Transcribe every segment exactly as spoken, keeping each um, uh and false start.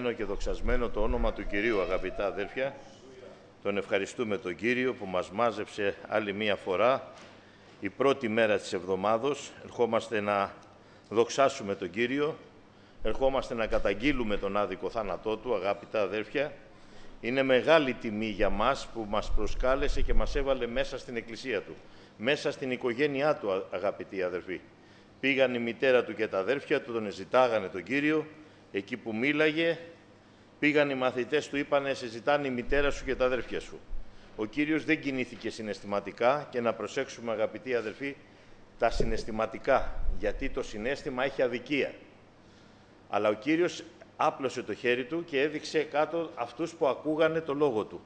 Ευλογημένο και δοξασμένο το όνομα του Κυρίου, αγαπητά αδέρφια. Τον ευχαριστούμε τον Κύριο που μας μάζεψε άλλη μία φορά, η πρώτη μέρα της εβδομάδος. Ερχόμαστε να δοξάσουμε τον Κύριο, ερχόμαστε να καταγγείλουμε τον άδικο θάνατό του, αγαπητά αδέρφια. Είναι μεγάλη τιμή για μας που μας προσκάλεσε και μας έβαλε μέσα στην εκκλησία του, μέσα στην οικογένειά του, αγαπητοί αδερφοί. Πήγαν η μητέρα του και τα αδέρφια του, τον ζητάγανε τον Κύριο, εκεί που μίλαγε, πήγαν οι μαθητές του, είπανε, σε ζητάνε η μητέρα σου και τα αδέρφια σου. Ο Κύριος δεν κινήθηκε συναισθηματικά και να προσέξουμε, αγαπητοί αδερφοί, τα συναισθηματικά, γιατί το συναίσθημα έχει αδικία. Αλλά ο Κύριος άπλωσε το χέρι του και έδειξε κάτω αυτούς που ακούγανε το λόγο του.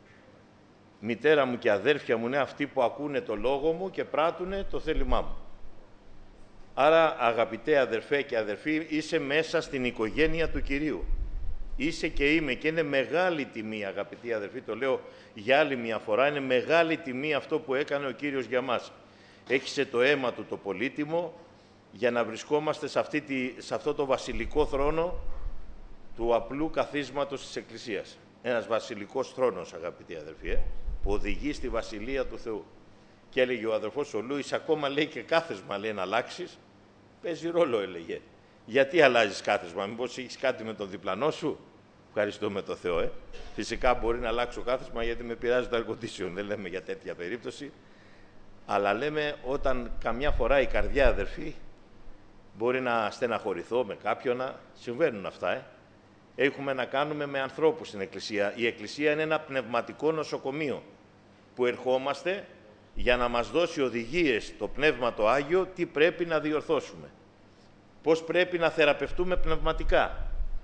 Μητέρα μου και αδέρφια μου είναι αυτοί που ακούνε το λόγο μου και πράττουνε το θέλημά μου. Άρα, αγαπητέ αδερφέ και αδερφοί, είσαι μέσα στην οικογένεια του Κυρίου. Είσαι και είμαι και είναι μεγάλη τιμή, αγαπητοί αδερφοί, το λέω για άλλη μια φορά, είναι μεγάλη τιμή αυτό που έκανε ο Κύριος για μας. Έχισε το αίμα του το πολύτιμο για να βρισκόμαστε σε, αυτή τη, σε αυτό το βασιλικό θρόνο του απλού καθίσματος της Εκκλησίας. Ένας βασιλικός θρόνος, αγαπητοί αδερφοί, ε, που οδηγεί στη Βασιλεία του Θεού. Και έλεγε ο αδερφός ο Λούις, ακόμα λέει και κάθεσμα, λέει, να αλλάξεις. Παίζει ρόλο, έλεγε. Γιατί αλλάζεις κάθεσμα, μήπως έχεις κάτι με τον διπλανό σου? Ευχαριστούμε τον Θεό, ε. Φυσικά μπορεί να αλλάξω κάθεσμα γιατί με πειράζει το air condition, δεν λέμε για τέτοια περίπτωση. Αλλά λέμε όταν καμιά φορά η καρδιά, αδερφή, μπορεί να στεναχωρηθώ με κάποιον, να συμβαίνουν αυτά, ε. Έχουμε να κάνουμε με ανθρώπους στην Εκκλησία. Η Εκκλησία είναι ένα πνευματικό νοσοκομείο που ερχόμαστε για να μας δώσει οδηγίες το Πνεύμα το Άγιο, τι πρέπει να διορθώσουμε. Πώς πρέπει να θεραπευτούμε πνευματικά.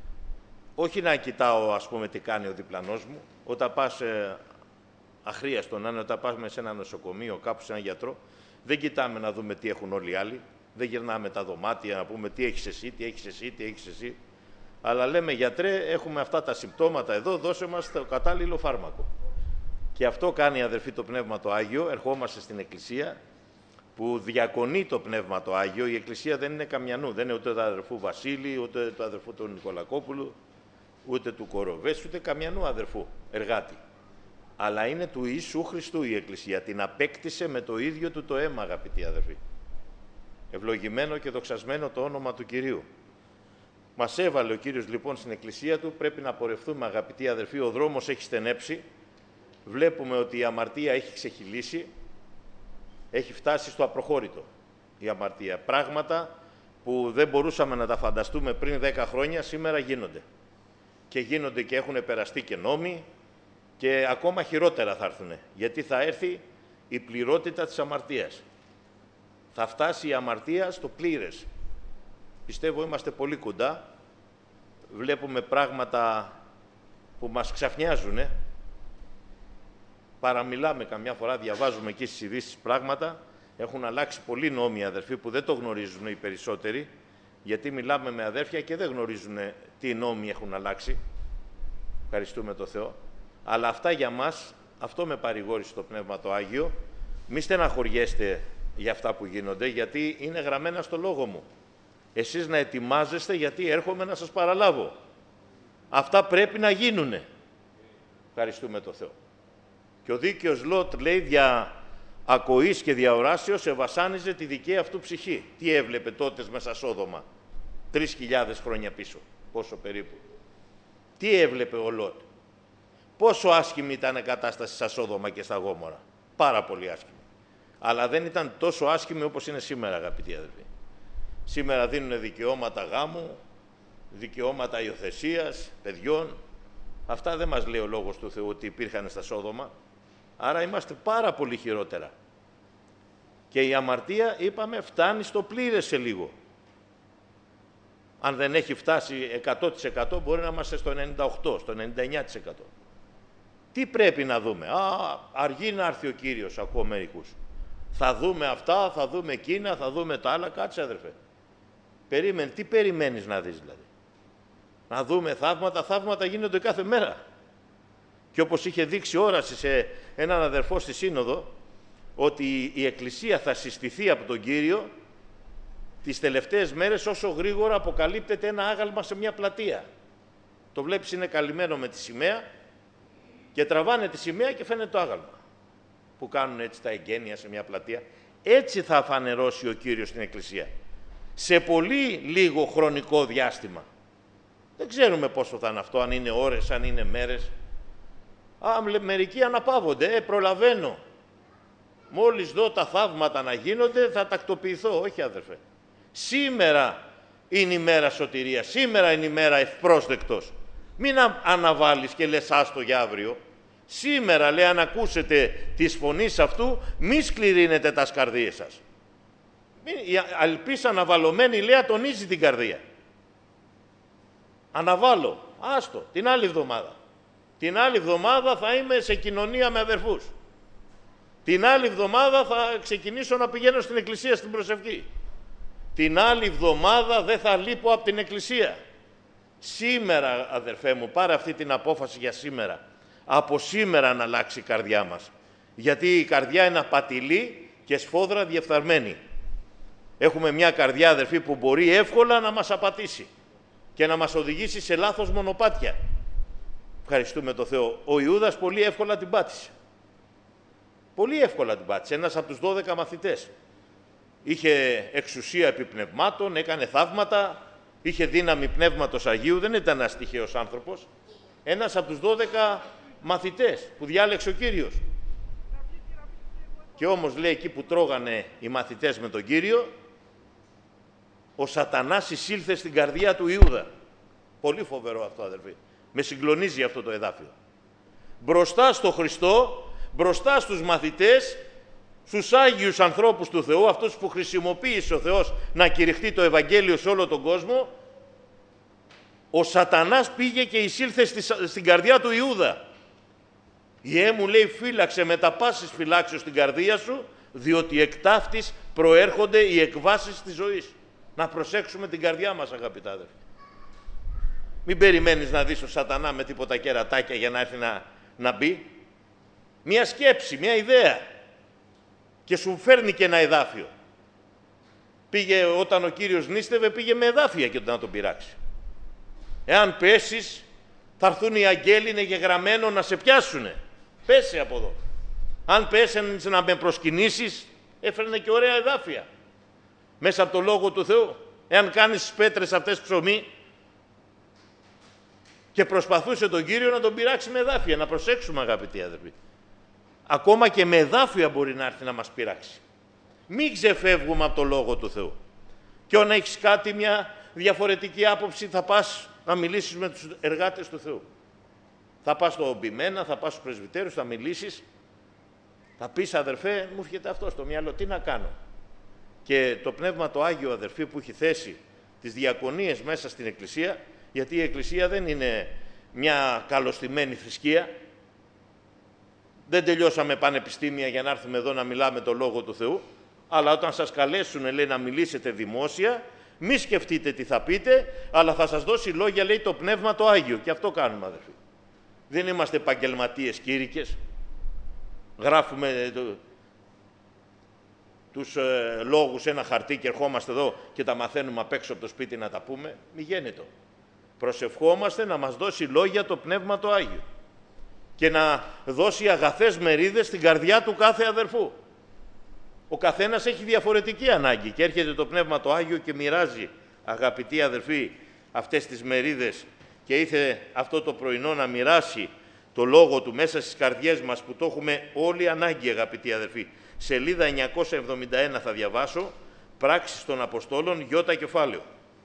Όχι να κοιτάω, ας πούμε, τι κάνει ο διπλανός μου. Όταν πας, ε, αχρίαστο να είναι, όταν πάμε σε ένα νοσοκομείο, κάπου σε έναν γιατρό, δεν κοιτάμε να δούμε τι έχουν όλοι οι άλλοι. Δεν γυρνάμε τα δωμάτια να πούμε τι έχεις εσύ, τι έχεις εσύ, τι έχεις εσύ. Αλλά λέμε, γιατρέ, έχουμε αυτά τα συμπτώματα εδώ, δώσε μας το κατάλληλο φάρμακο. Και αυτό κάνει, αδερφοί, το Πνεύμα το Άγιο. Ερχόμαστε στην Εκκλησία που διακονεί το Πνεύμα το Άγιο. Η Εκκλησία δεν είναι καμιανού, δεν είναι ούτε του αδερφού Βασίλη, ούτε του αδερφού του Νικολακόπουλου, ούτε του Κοροβές, ούτε καμιανού αδερφού εργάτη. Αλλά είναι του Ιησού Χριστού η Εκκλησία. Την απέκτησε με το ίδιο του το αίμα, αγαπητοί αδερφοί. Ευλογημένο και δοξασμένο το όνομα του Κυρίου. Μας έβαλε ο Κύριος λοιπόν στην Εκκλησία του. Πρέπει να πορευτούμε, αγαπητοί αδερφοί. Ο δρόμος έχει στενέψει. Βλέπουμε ότι η αμαρτία έχει ξεχυλήσει. Έχει φτάσει στο απροχώρητο η αμαρτία. Πράγματα που δεν μπορούσαμε να τα φανταστούμε πριν δέκα χρόνια, σήμερα γίνονται. Και γίνονται και έχουν περαστεί και νόμοι και ακόμα χειρότερα θα έρθουν. Γιατί θα έρθει η πληρότητα της αμαρτίας. Θα φτάσει η αμαρτία στο πλήρες. Πιστεύω είμαστε πολύ κοντά. Βλέπουμε πράγματα που μας ξαφνιάζουν. Παραμιλάμε καμιά φορά, διαβάζουμε εκεί στις ειδήσεις πράγματα. Έχουν αλλάξει πολλοί νόμοι, αδερφοί, που δεν το γνωρίζουν οι περισσότεροι, γιατί μιλάμε με αδέρφια και δεν γνωρίζουν τι νόμοι έχουν αλλάξει. Ευχαριστούμε το Θεό. Αλλά αυτά για μας, αυτό με παρηγόρησε το Πνεύμα το Άγιο. Μη στεναχωριέστε για αυτά που γίνονται, γιατί είναι γραμμένα στο λόγο μου. Εσείς να ετοιμάζεστε, γιατί έρχομαι να σας παραλάβω. Αυτά πρέπει να γίνουνε. Ευχαριστούμε το Θεό. Και ο δίκαιος Λότ, λέει, δια ακοής και δια οράσεως ευασάνιζε τη δική αυτού ψυχή. Τι έβλεπε τότε μέσα Σόδομα, τρεις χιλιάδες χρόνια πίσω, πόσο περίπου. Τι έβλεπε ο Λότ. Πόσο άσχημη ήταν η κατάσταση στα Σόδομα και στα Γόμορα. Πάρα πολύ άσχημη. Αλλά δεν ήταν τόσο άσχημη όπως είναι σήμερα, αγαπητοί αδελφοί. Σήμερα δίνουν δικαιώματα γάμου, δικαιώματα υιοθεσίας, παιδιών. Αυτά δεν μας λέει ο Λόγος του Θεού ότι υπήρχαν στα Σόδομα. Άρα είμαστε πάρα πολύ χειρότερα. Και η αμαρτία, είπαμε, φτάνει στο πλήρες σε λίγο. Αν δεν έχει φτάσει εκατό τοις εκατό, μπορεί να είμαστε στο ενενήντα οκτώ τοις εκατό, στο ενενήντα εννιά τοις εκατό. Τι πρέπει να δούμε? Α, αργεί να έρθει ο Κύριος, ακούω μερικούς. Θα δούμε αυτά, θα δούμε εκείνα, θα δούμε τα άλλα. Κάτσε, αδερφέ. Περίμενε. Τι περιμένεις να δεις, δηλαδή? Να δούμε θαύματα. Θαύματα γίνονται κάθε μέρα. Και όπως είχε δείξει όραση σε έναν αδερφό στη Σύνοδο, ότι η Εκκλησία θα συστηθεί από τον Κύριο τις τελευταίες μέρες όσο γρήγορα αποκαλύπτεται ένα άγαλμα σε μια πλατεία. Το βλέπεις είναι καλυμμένο με τη σημαία και τραβάνε τη σημαία και φαίνεται το άγαλμα. Που κάνουν έτσι τα εγγένεια σε μια πλατεία. Έτσι θα φανερώσει ο Κύριος στην Εκκλησία. Σε πολύ λίγο χρονικό διάστημα. Δεν ξέρουμε πόσο θα είναι αυτό, αν είναι ώρες, αν είναι μέρες. Α, μερικοί αναπαύονται, ε, προλαβαίνω. Μόλις δω τα θαύματα να γίνονται, θα τακτοποιηθώ. Όχι, αδερφέ. Σήμερα είναι η μέρα σωτηρίας. Σήμερα είναι η μέρα ευπρόσδεκτος. Μην αναβάλεις και λες άστο για αύριο. Σήμερα, λέει, αν ακούσετε της φωνής αυτού, μη σκληρύνετε τα καρδίες σας. Η αλπής αναβαλωμένη, λέει, ατονίζει την καρδία. Αναβάλω. Άστο. Την άλλη εβδομάδα. Την άλλη εβδομάδα θα είμαι σε κοινωνία με αδερφούς. Την άλλη εβδομάδα θα ξεκινήσω να πηγαίνω στην εκκλησία στην προσευχή. Την άλλη εβδομάδα δεν θα λείπω από την εκκλησία. Σήμερα, αδερφέ μου, πάρε αυτή την απόφαση για σήμερα. Από σήμερα να αλλάξει η καρδιά μας. Γιατί η καρδιά είναι απατηλή και σφόδρα διεφθαρμένη. Έχουμε μια καρδιά, αδερφοί, που μπορεί εύκολα να μας απατήσει και να μας οδηγήσει σε λάθος μονοπάτια. Ευχαριστούμε τον Θεό. Ο Ιούδας πολύ εύκολα την πάτησε. Πολύ εύκολα την πάτησε. Ένας από τους δώδεκα μαθητές. Είχε εξουσία επιπνευμάτων, έκανε θαύματα, είχε δύναμη πνεύματος Αγίου, δεν ήταν ένας τυχαίος άνθρωπος. Ένας από τους δώδεκα μαθητές που διάλεξε ο Κύριος. Και όμως, λέει, εκεί που τρώγανε οι μαθητές με τον Κύριο, ο σατανάς εισήλθε στην καρδιά του Ιούδα. Πολύ φοβερό αυτό, αδερφοί. Με συγκλονίζει αυτό το εδάφιο. Μπροστά στο Χριστό, μπροστά στους μαθητές, στους Άγιους ανθρώπους του Θεού, αυτούς που χρησιμοποίησε ο Θεός να κηρυχτεί το Ευαγγέλιο σε όλο τον κόσμο, ο σατανάς πήγε και εισήλθε στη, στην καρδιά του Ιούδα. Ιε μου, λέει, φύλαξε με τα πάσης φυλάξεως στην καρδία σου, διότι εκ ταύτης προέρχονται οι εκβάσεις της ζωής. Να προσέξουμε την καρδιά μας, αγαπητά αδερφοί. Μην περιμένεις να δεις ο σατανά με τίποτα κερατάκια για να έρθει να, να μπει. Μια σκέψη, μια ιδέα. Και σου φέρνει και ένα εδάφιο. Πήγε όταν ο Κύριος νήστευε, πήγε με εδάφια και να τον πειράξει. Εάν πέσεις, θα έρθουν οι αγγέλοι, είναι γεγραμμένο να σε πιάσουνε. Πέσε από εδώ. Αν πέσαινες να με προσκυνήσεις, έφερνε και ωραία εδάφια. Μέσα από το Λόγο του Θεού. Εάν κάνεις τις πέτρες αυτές ψωμί και προσπαθούσε τον Κύριο να τον πειράξει με εδάφια. Να προσέξουμε, αγαπητοί αδερφοί. Ακόμα και με εδάφια μπορεί να έρθει να μας πειράξει. Μην ξεφεύγουμε από το Λόγο του Θεού. Και όταν έχεις κάτι, μια διαφορετική άποψη, θα πας να μιλήσεις με τους εργάτες του Θεού. Θα πας στο Ομπιμένα, θα πας στους πρεσβυτέρους, θα μιλήσεις. Θα πεις, αδερφέ, μου έρχεται αυτό στο μυαλό, τι να κάνω. Και το Πνεύμα το Άγιο, αδερφοί, που έχει θέσει τις διακονίες μέσα στην Εκκλησία, γιατί η Εκκλησία δεν είναι μια καλωστημένη θρησκεία. Δεν τελειώσαμε πανεπιστήμια για να έρθουμε εδώ να μιλάμε το Λόγο του Θεού, αλλά όταν σας καλέσουν, λέει, να μιλήσετε δημόσια, μη σκεφτείτε τι θα πείτε, αλλά θα σας δώσει λόγια, λέει, το Πνεύμα το Άγιο. Και αυτό κάνουμε, αδερφοί. Δεν είμαστε επαγγελματίες κήρυκες. Γράφουμε το, τους ε, λόγους σε ένα χαρτί και ερχόμαστε εδώ και τα μαθαίνουμε απ' έξω από το σπίτι να τα πούμε. Μη γέννητο. Προσευχόμαστε να μας δώσει λόγια το Πνεύμα το Άγιο και να δώσει αγαθές μερίδες στην καρδιά του κάθε αδερφού. Ο καθένας έχει διαφορετική ανάγκη και έρχεται το Πνεύμα το Άγιο και μοιράζει, αγαπητοί αδερφοί, αυτές τις μερίδες, και ήθελε αυτό το πρωινό να μοιράσει το Λόγο του μέσα στις καρδιές μας, που το έχουμε όλοι ανάγκη, αγαπητοί αδερφοί. Σελίδα εννιακόσια εβδομήντα ένα θα διαβάσω, Πράξεις των Αποστόλων, γιώτα κεφάλαιο.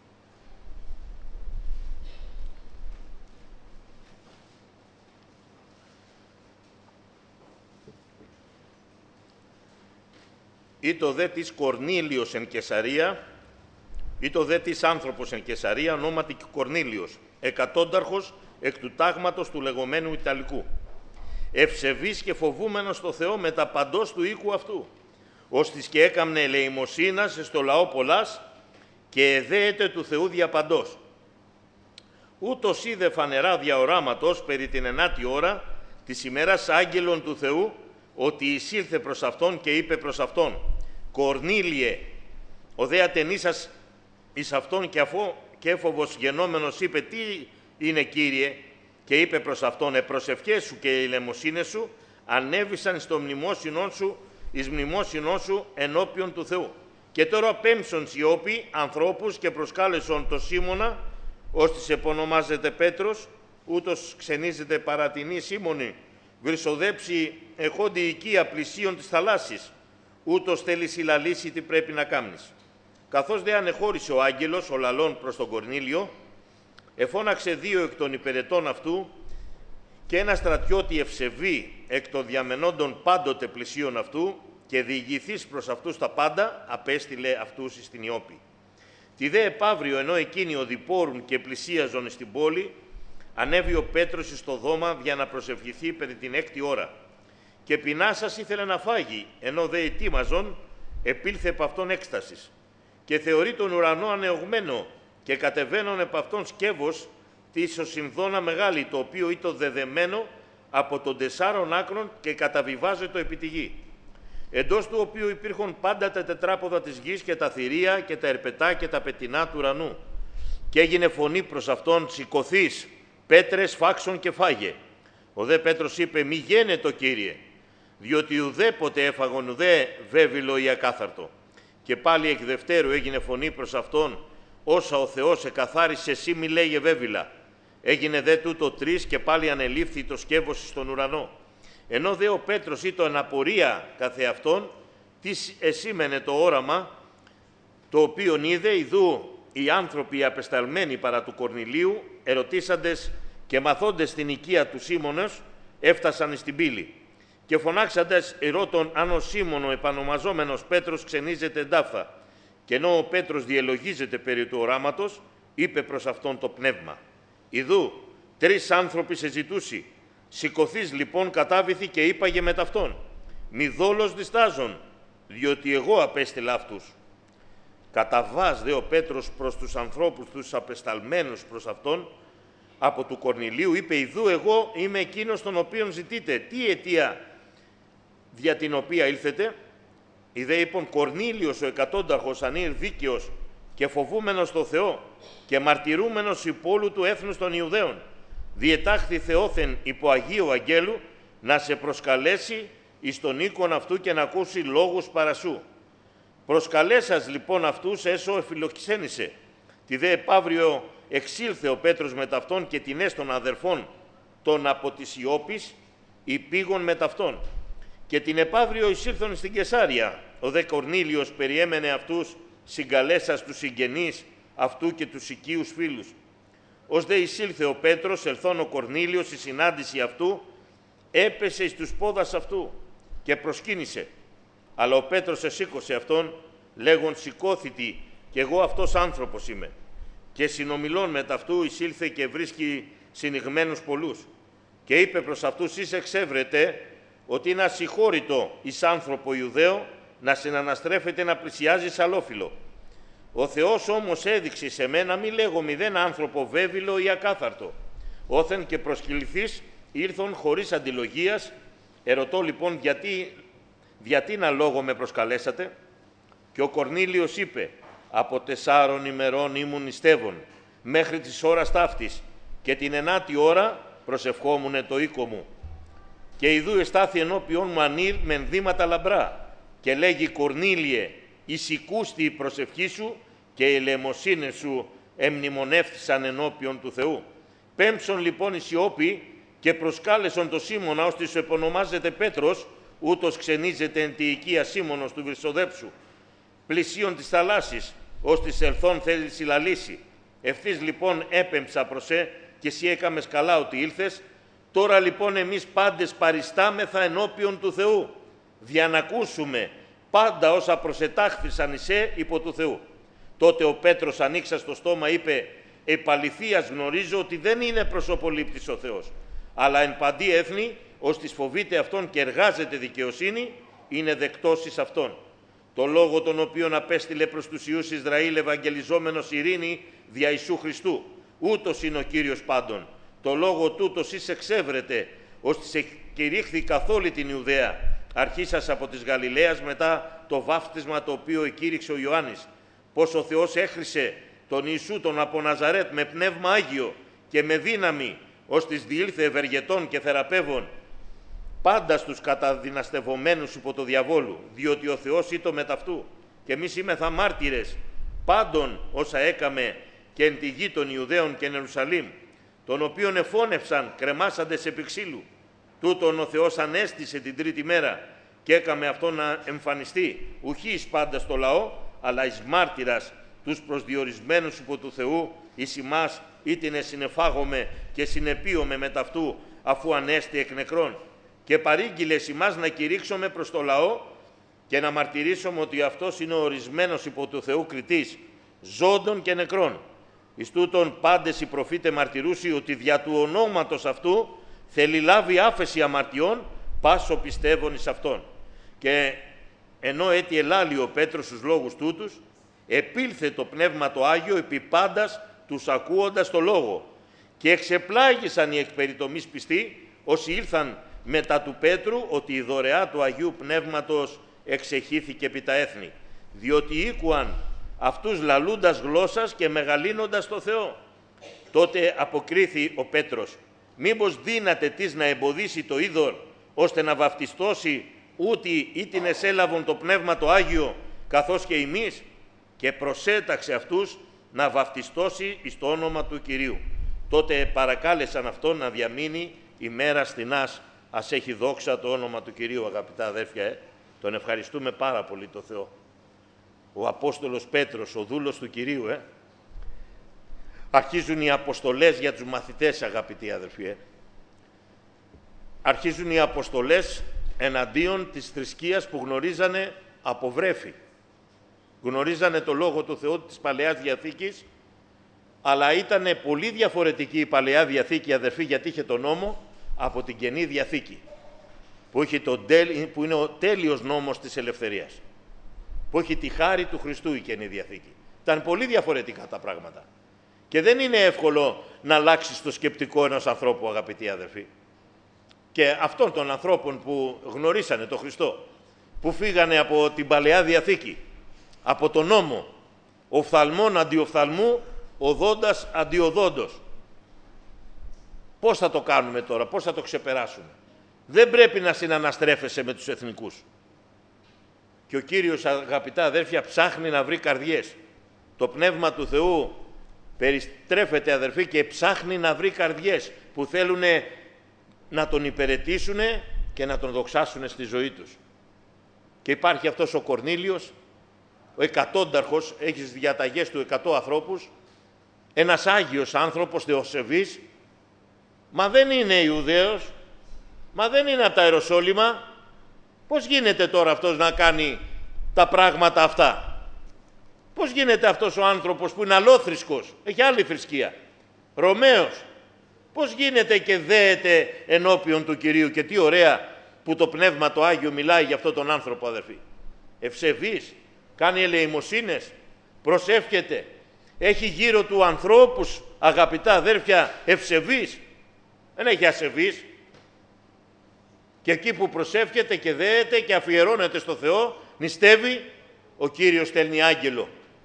Ή το δε της Κορνήλιος εν Κεσαρία, ή το δε της άνθρωπος εν Κεσαρία, ονόματι Κορνήλιος, εκατόνταρχος εκ του τάγματος του λεγόμενου Ιταλικού. Ευσεβής και φοβούμενος το Θεό με τα παντός του οίκου αυτού, ώστις και έκαμνε ελεημοσύνας στο λαό πολλάς και εδέεται του Θεού διαπαντός. Ούτως είδε φανερά δια οράματος περί την ενάτη ώρα της ημέρας άγγελον του Θεού, ότι εισήλθε προς αυτόν και είπε προς αυτόν, «Κορνήλιε», ο δε ατενίσας εις αυτόν και αφού και έφοβος γενόμενος είπε, «Τι είναι, Κύριε, και είπε προς αυτόν, «Επροσευχές σου και οι ελεημοσύνες σου ανέβησαν στο μνημόσυνό σου, εις μνημόσυνό σου ενώπιον του Θεού». Και τώρα πέμψον σιώπη ανθρώπους και προσκάλεσον το Σίμωνα, ώστις επωνομάζεται Πέτρος, ούτως ξενίζεται παρατινή Σίμωνη, βρυσοδέψει εχόντι οικία πλησίων της θαλάσσης, ούτως θέλει συλλαλήσει τι πρέπει να κάμνεις. Καθώς δε ανεχώρησε ο άγγελος, ο λαλών προς τον Κορνήλιο, εφώναξε δύο εκ των υπηρετών αυτού και ένα στρατιώτη ευσεβή εκ των διαμενόντων πάντοτε πλησίων αυτού και διηγηθείς προς αυτούς τα πάντα, απέστειλε αυτούς εις την Ιώπη. Τη δε επαύριο, ενώ εκείνοι οδηπόρουν και πλησίαζον στην πόλη, ανέβη ο Πέτρος εις το δώμα για να προσευχηθεί περί την έκτη ώρα. Και πεινάσας ήθελε να φάγει, ενώ δε ετοίμαζον, επήλθε επ' αυτόν έκστασης. Και θεωρεί τον ουρανό ανεωγμένο και κατεβαίνον επ' αυτόν σκεύος τη ισοσυνδόνα μεγάλη, το οποίο ήταν δεδεμένο από των τεσσάρων άκρων και καταβιβάζεται επί τη γη. Εντός του οποίου υπήρχαν πάντα τα τετράποδα της γης και τα θηρία και τα ερπετά και τα πετεινά του ουρανού. Και έγινε φωνή προς αυτόν, «Σηκωθείς, Πέτρες, φάξον και φάγε». Ο δε Πέτρος είπε, «Μη γένετο, Κύριε, διότι ουδέποτε έφαγον ουδέ βέβυλο ή ακάθαρτο». Και πάλι εκ δευτέρου έγινε φωνή προς αυτόν, «Όσα ο Θεός εκαθάρισε, εσύ μη λέγε βέβυλα». Έγινε δε τούτο τρεις και πάλι ανελήφθη το σκεύος στον ουρανό. Ενώ δε ο Πέτρος ήταν αναπορία καθεαυτόν, τι εσήμενε το όραμα, το οποίον είδε, ιδού οι άνθρωποι απεσταλμένοι παρά του Κορνηλίου, ερωτήσαντες και μαθώντες την οικία του Σίμωνος, έφτασαν στην πύλη. Και φωνάξαντες ερώτων αν ο Σίμωνο επανομαζόμενος Πέτρος ξενίζεται εντάφθα. Και ενώ ο Πέτρος διελογίζεται περί του οράματος, είπε προς αυτόν το πνεύμα, «Ιδού, τρεις άνθρωποι σε ζητούσι. Σηκωθείς λοιπόν κατάβηθη και είπαγε με ταυτόν, μη δόλος διστάζων, διότι εγώ απέστειλα αυτούς». Καταβάς δε ο Πέτρος προς τους ανθρώπους τους απεσταλμένους προς αυτόν, από του Κορνηλίου είπε, «Ιδού εγώ είμαι εκείνος τον οποίον ζητείτε. Τι αιτία δια την οποία ήλθετε?» Ιδέ είπον, «Κορνήλιος ο εκατόνταρχος ανήρ δίκαιος και φοβούμενος το Θεό και μαρτυρούμενος υπόλου του έθνους των Ιουδαίων, διετάχθη Θεόθεν υπό Αγίου Αγγέλου να σε προσκαλέσει εις τον οίκον αυτού και να ακούσει λόγους παρασού. Προσκαλέσας λοιπόν αυτούς έσω εφιλοξένησε. Τη δε επαύριο εξήλθε ο Πέτρος με ταυτόν και την των αδερφών των από της Ιώπης υπήγων με ταυτόν. Και την επαύριο εισήλθον στην Κεσάρια. Ο δε Κορνήλιος περιέμενε αυτούς συγκαλέσας τους συγγενείς αυτού και τους οικείους φίλους. Ως δε εισήλθε ο Πέτρος, ελθόν ο Κορνήλιος, η συνάντηση αυτού, έπεσε εις τους πόδας αυτού και προσκύνησε. Αλλά ο Πέτρος εσήκωσε αυτόν, λέγον, «Σηκώθητη, κι εγώ αυτός άνθρωπος είμαι». Και συνομιλών με ταυτού εισήλθε και βρίσκει συνηγμένους πολλούς. Και είπε προς αυτούς, «Εις εξεύρετε ότι είναι ασυγχώρητο εις άνθρωπο Ιουδαίο να συναναστρέφεται να πλησιάζει σαλόφιλο. Ο Θεός όμως έδειξε σε μένα μη λέγω μηδέν άνθρωπο βέβυλο ή ακάθαρτο. Όθεν και προσκυληθείς ήρθον χωρίς αντιλογίας. Ερωτώ λοιπόν γιατί, γιατί να λόγο με προσκαλέσατε». Και ο Κορνήλιος είπε, «Από τεσσάρων ημερών ήμουν νηστεύων, μέχρι της ώρας ταύτης, και την ενάτη ώρα προσευχόμουνε το οίκο μου. Και ιδού εστάθη ενώπιον μου ανήρ με ενδύματα λαμπρά, και λέγει, Κορνήλιε, εισηκούστη η προσευχή σου και οι ελεημοσύνες σου εμνημονεύθησαν ενώπιον του Θεού. Πέμψον λοιπόν οι Ιώπη και προσκάλεσον το Σίμωνα, ώστε σου επωνομάζεται Πέτρος, ούτως ξενίζεται εν τη οικία Σίμωνος του Βρυσοδέψου, πλησίον της θαλάσσης, ώστις ελθόν θέλει συλλαλήσει. Ευθύς λοιπόν έπεμψα προς σε και εσύ έκαμες καλά ότι ήλθες. Τώρα λοιπόν εμείς πάντες παριστάμεθα ενώπιον του Θεού, διανακούσουμε πάντα όσα προσετάχθησαν εισέ υπό του Θεού». Τότε ο Πέτρος ανοίξας το στόμα είπε, «Επαληθείας γνωρίζω ότι δεν είναι προσωπολήπτης ο Θεός, αλλά εν παντή έθνη, ώστις φοβείται Αυτόν και εργάζεται δικαιοσύνη, είναι δεκτός εις Αυτόν. Το λόγο τον οποίον απέστειλε προς τους Ιούς Ισραήλ ευαγγελιζόμενος ειρήνη δια Ιησού Χριστού. Ούτως είναι ο Κύριος πάντων. Το λόγο τούτος εις εξεύρετε, ώστις εκηρύχθη καθ' όλη την Ιουδαία, αρχίσας από της Γαλιλαίας μετά το βάφτισμα το οποίο εκήρυξε ο Ιωάννης, πως ο Θεός έχρισε τον Ιησού τον από Ναζαρέτ με πνεύμα Άγιο και με δύναμη ως της διήλθε ευεργετών και θεραπεύων πάντα στους καταδυναστευομένους υπό το διαβόλου, διότι ο Θεός ήτο μετ' αυτού και εμείς είμεθα μάρτυρες πάντων όσα έκαμε και εν τη γη των Ιουδαίων και εν Ιερουσαλήμ, τον οποίον εφώνευσαν κρεμάσαντες επί ξύλου. Τούτον ο Θεός ανέστησε την τρίτη μέρα και έκαμε αυτό να εμφανιστεί, ουχή εις πάντα στο λαό, αλλά εις μάρτυρας τους προσδιορισμένους υπό του Θεού, εις ημάς ήτινε συνεφάγομαι και συνεπίομαι μετ' αυτού, αφού ανέστη εκ νεκρών. Και παρήγγειλες ημάς να κηρύξουμε προς το λαό και να μαρτυρήσουμε ότι αυτός είναι ο ορισμένος υπό του Θεού κριτής, ζώντων και νεκρών. Εις τούτον πάντες οι προφήτε μαρτυρούσι ότι δια του ονόματος αυτού θέλει λάβει άφεση αμαρτιών, πάσο πιστεύων εις αυτόν. Και ενώ έτι ελάλει ο Πέτρος στους λόγους τούτους, επήλθε το Πνεύμα το Άγιο επί πάντας τους ακούοντας το λόγο. Και εξεπλάγησαν οι εκπεριτομείς πιστοί, όσοι ήλθαν μετά του Πέτρου, ότι η δωρεά του Αγίου Πνεύματος εξεχύθηκε επί τα έθνη, διότι ήκουαν αυτούς λαλούντας γλώσσας και μεγαλύνοντας το Θεό. Τότε αποκρίθη ο Πέτρος, μήπως δύναται της να εμποδίσει το είδωρ, ώστε να βαφτιστώσει ούτι ήτινες έλαβον το Πνεύμα το Άγιο, καθώς και εμείς, και προσέταξε αυτούς να βαφτιστώσει εις το όνομα του Κυρίου. Τότε παρακάλεσαν αυτόν να διαμείνει ημέρα στινάς, ας έχει δόξα το όνομα του Κυρίου, αγαπητά αδέρφια. Ε. Τον ευχαριστούμε πάρα πολύ το Θεό. Ο Απόστολος Πέτρος, ο δούλος του Κυρίου. Ε. Αρχίζουν οι αποστολές για τους μαθητές, αγαπητοί αδερφοί. Ε. Αρχίζουν οι αποστολές εναντίον της θρησκείας που γνωρίζανε από βρέφη. Γνωρίζανε το Λόγο του Θεού της Παλαιάς Διαθήκης, αλλά ήταν πολύ διαφορετική η Παλαιά Διαθήκη, αδερφοί, γιατί είχε τον νόμο, από την Καινή Διαθήκη, που, έχει το, που είναι ο τέλειος νόμος της ελευθερίας, που έχει τη χάρη του Χριστού η Καινή Διαθήκη. Ήταν πολύ διαφορετικά τα πράγματα. Και δεν είναι εύκολο να αλλάξει το σκεπτικό ενός ανθρώπου, αγαπητοί αδερφοί. Και αυτών των ανθρώπων που γνωρίσανε τον Χριστό, που φύγανε από την Παλαιά Διαθήκη, από τον νόμο, οφθαλμόν αντιοφθαλμού, οδόντας αντιοδόντος. Πώς θα το κάνουμε τώρα, πώς θα το ξεπεράσουμε? Δεν πρέπει να συναναστρέφεσαι με τους εθνικούς. Και ο Κύριος, αγαπητά αδέρφια, ψάχνει να βρει καρδιές. Το Πνεύμα του Θεού περιστρέφεται, αδερφοί, και ψάχνει να βρει καρδιές που θέλουν να τον υπηρετήσουν και να τον δοξάσουν στη ζωή τους. Και υπάρχει αυτός ο Κορνήλιος, ο εκατόνταρχος, έχει τις διαταγές του εκατό ανθρώπους, ένας Άγιος άνθρωπος, θεοσεβής, μα δεν είναι Ιουδαίος, μα δεν είναι από τα Ιεροσόλυμα. Πώς γίνεται τώρα αυτός να κάνει τα πράγματα αυτά? Πώς γίνεται αυτός ο άνθρωπος που είναι αλόθρησκος, έχει άλλη θρησκεία, Ρωμαίος, πώς γίνεται και δέεται ενώπιον του Κυρίου? Και τι ωραία που το Πνεύμα το Άγιο μιλάει για αυτόν τον άνθρωπο, αδερφοί. Ευσεβής, κάνει ελεημοσύνες, προσεύχεται, έχει γύρω του ανθρώπους, αγαπητά αδέρφια, ευσεβείς. Δεν έχει ασεβείς. Και εκεί που προσεύχεται και δέεται και αφιερώνεται στο Θεό, νηστεύει, ο Κύριος στέλνει άγγελο.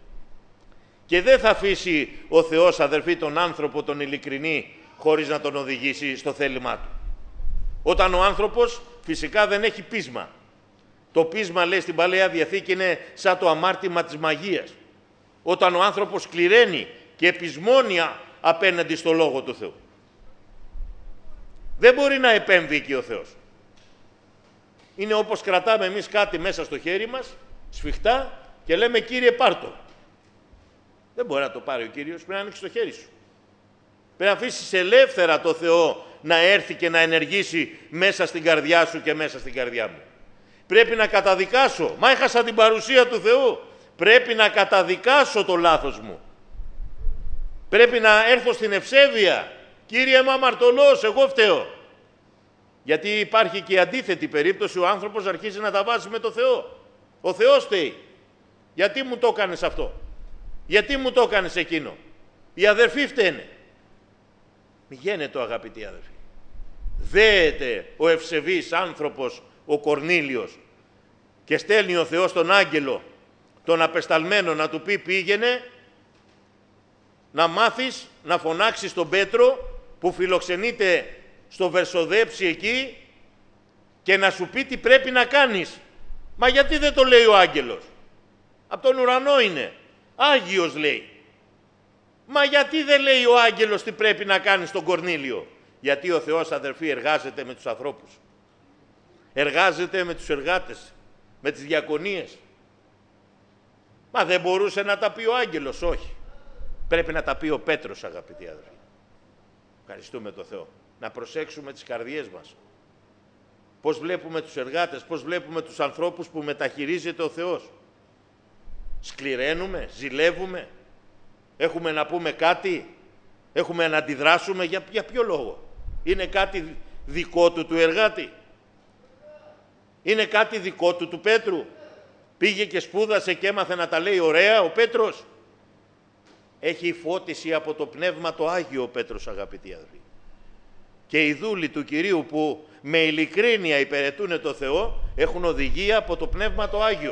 Και δεν θα αφήσει ο Θεός, αδερφοί, τον άνθρωπο, τον ειλικρινή, χωρίς να τον οδηγήσει στο θέλημά του. Όταν ο άνθρωπος φυσικά δεν έχει πείσμα. Το πείσμα, λέει στην Παλαιά Διαθήκη, είναι σαν το αμάρτημα της μαγείας. Όταν ο άνθρωπος σκληραίνει και πεισμώνει απέναντι στο Λόγο του Θεού. Δεν μπορεί να επέμβει εκεί ο Θεός. Είναι όπως κρατάμε εμείς κάτι μέσα στο χέρι μας, σφιχτά, και λέμε, Κύριε, πάρτο. Δεν μπορεί να το πάρει ο Κύριος, πρέπει να ανοίξει το χέρι σου. Πρέπει να αφήσεις ελεύθερα το Θεό να έρθει και να ενεργήσει μέσα στην καρδιά σου και μέσα στην καρδιά μου. Πρέπει να καταδικάσω. Μα έχασα την παρουσία του Θεού. Πρέπει να καταδικάσω το λάθος μου. Πρέπει να έρθω στην ευσέβεια. Κύριε, είμαι αμαρτωλός, εγώ φταίω. Γιατί υπάρχει και η αντίθετη περίπτωση, ο άνθρωπος αρχίζει να τα βάζει με το Θεό. Ο Θεός φταίει. Γιατί μου το έκανες αυτό? Γιατί μου το έκανες εκείνο? Οι αδερφοί φταίνε. Μη γίνεται, αγαπητοί αδερφοί. Δέεται ο ευσεβής άνθρωπος, ο Κορνήλιος, και στέλνει ο Θεός τον άγγελο, τον απεσταλμένο, να του πει, πήγαινε να μάθεις να φωνάξει στον Πέτρο που φιλοξενείται στο Βερσοδέψη εκεί και να σου πει τι πρέπει να κάνεις. Μα γιατί δεν το λέει ο άγγελος? Από τον ουρανό είναι. Άγιος λέει. Μα γιατί δεν λέει ο άγγελος τι πρέπει να κάνει στον Κορνήλιο? Γιατί ο Θεός, αδερφοί, εργάζεται με τους ανθρώπους. Εργάζεται με τους εργάτες, με τις διακονίες. Μα δεν μπορούσε να τα πει ο άγγελος? Όχι. Πρέπει να τα πει ο Πέτρος, αγαπητοί αδερφοί. Ευχαριστούμε τον Θεό. Να προσέξουμε τις καρδιές μας. Πώς βλέπουμε τους εργάτες, πώς βλέπουμε τους ανθρώπους που μεταχειρίζεται ο Θεός. Σκληραίνουμε, ζηλεύουμε, έχουμε να πούμε κάτι, έχουμε να αντιδράσουμε, για, για ποιο λόγο? Είναι κάτι δικό του του εργάτη? Είναι κάτι δικό του του Πέτρου? Πήγε και σπούδασε και έμαθε να τα λέει ωραία ο Πέτρος? Έχει φώτιση από το Πνεύμα το Άγιο ο Πέτρος, αγαπητοί αδελφοί. Και οι δούλοι του Κυρίου που με ειλικρίνεια υπηρετούν το Θεό έχουν οδηγία από το Πνεύμα το Άγιο.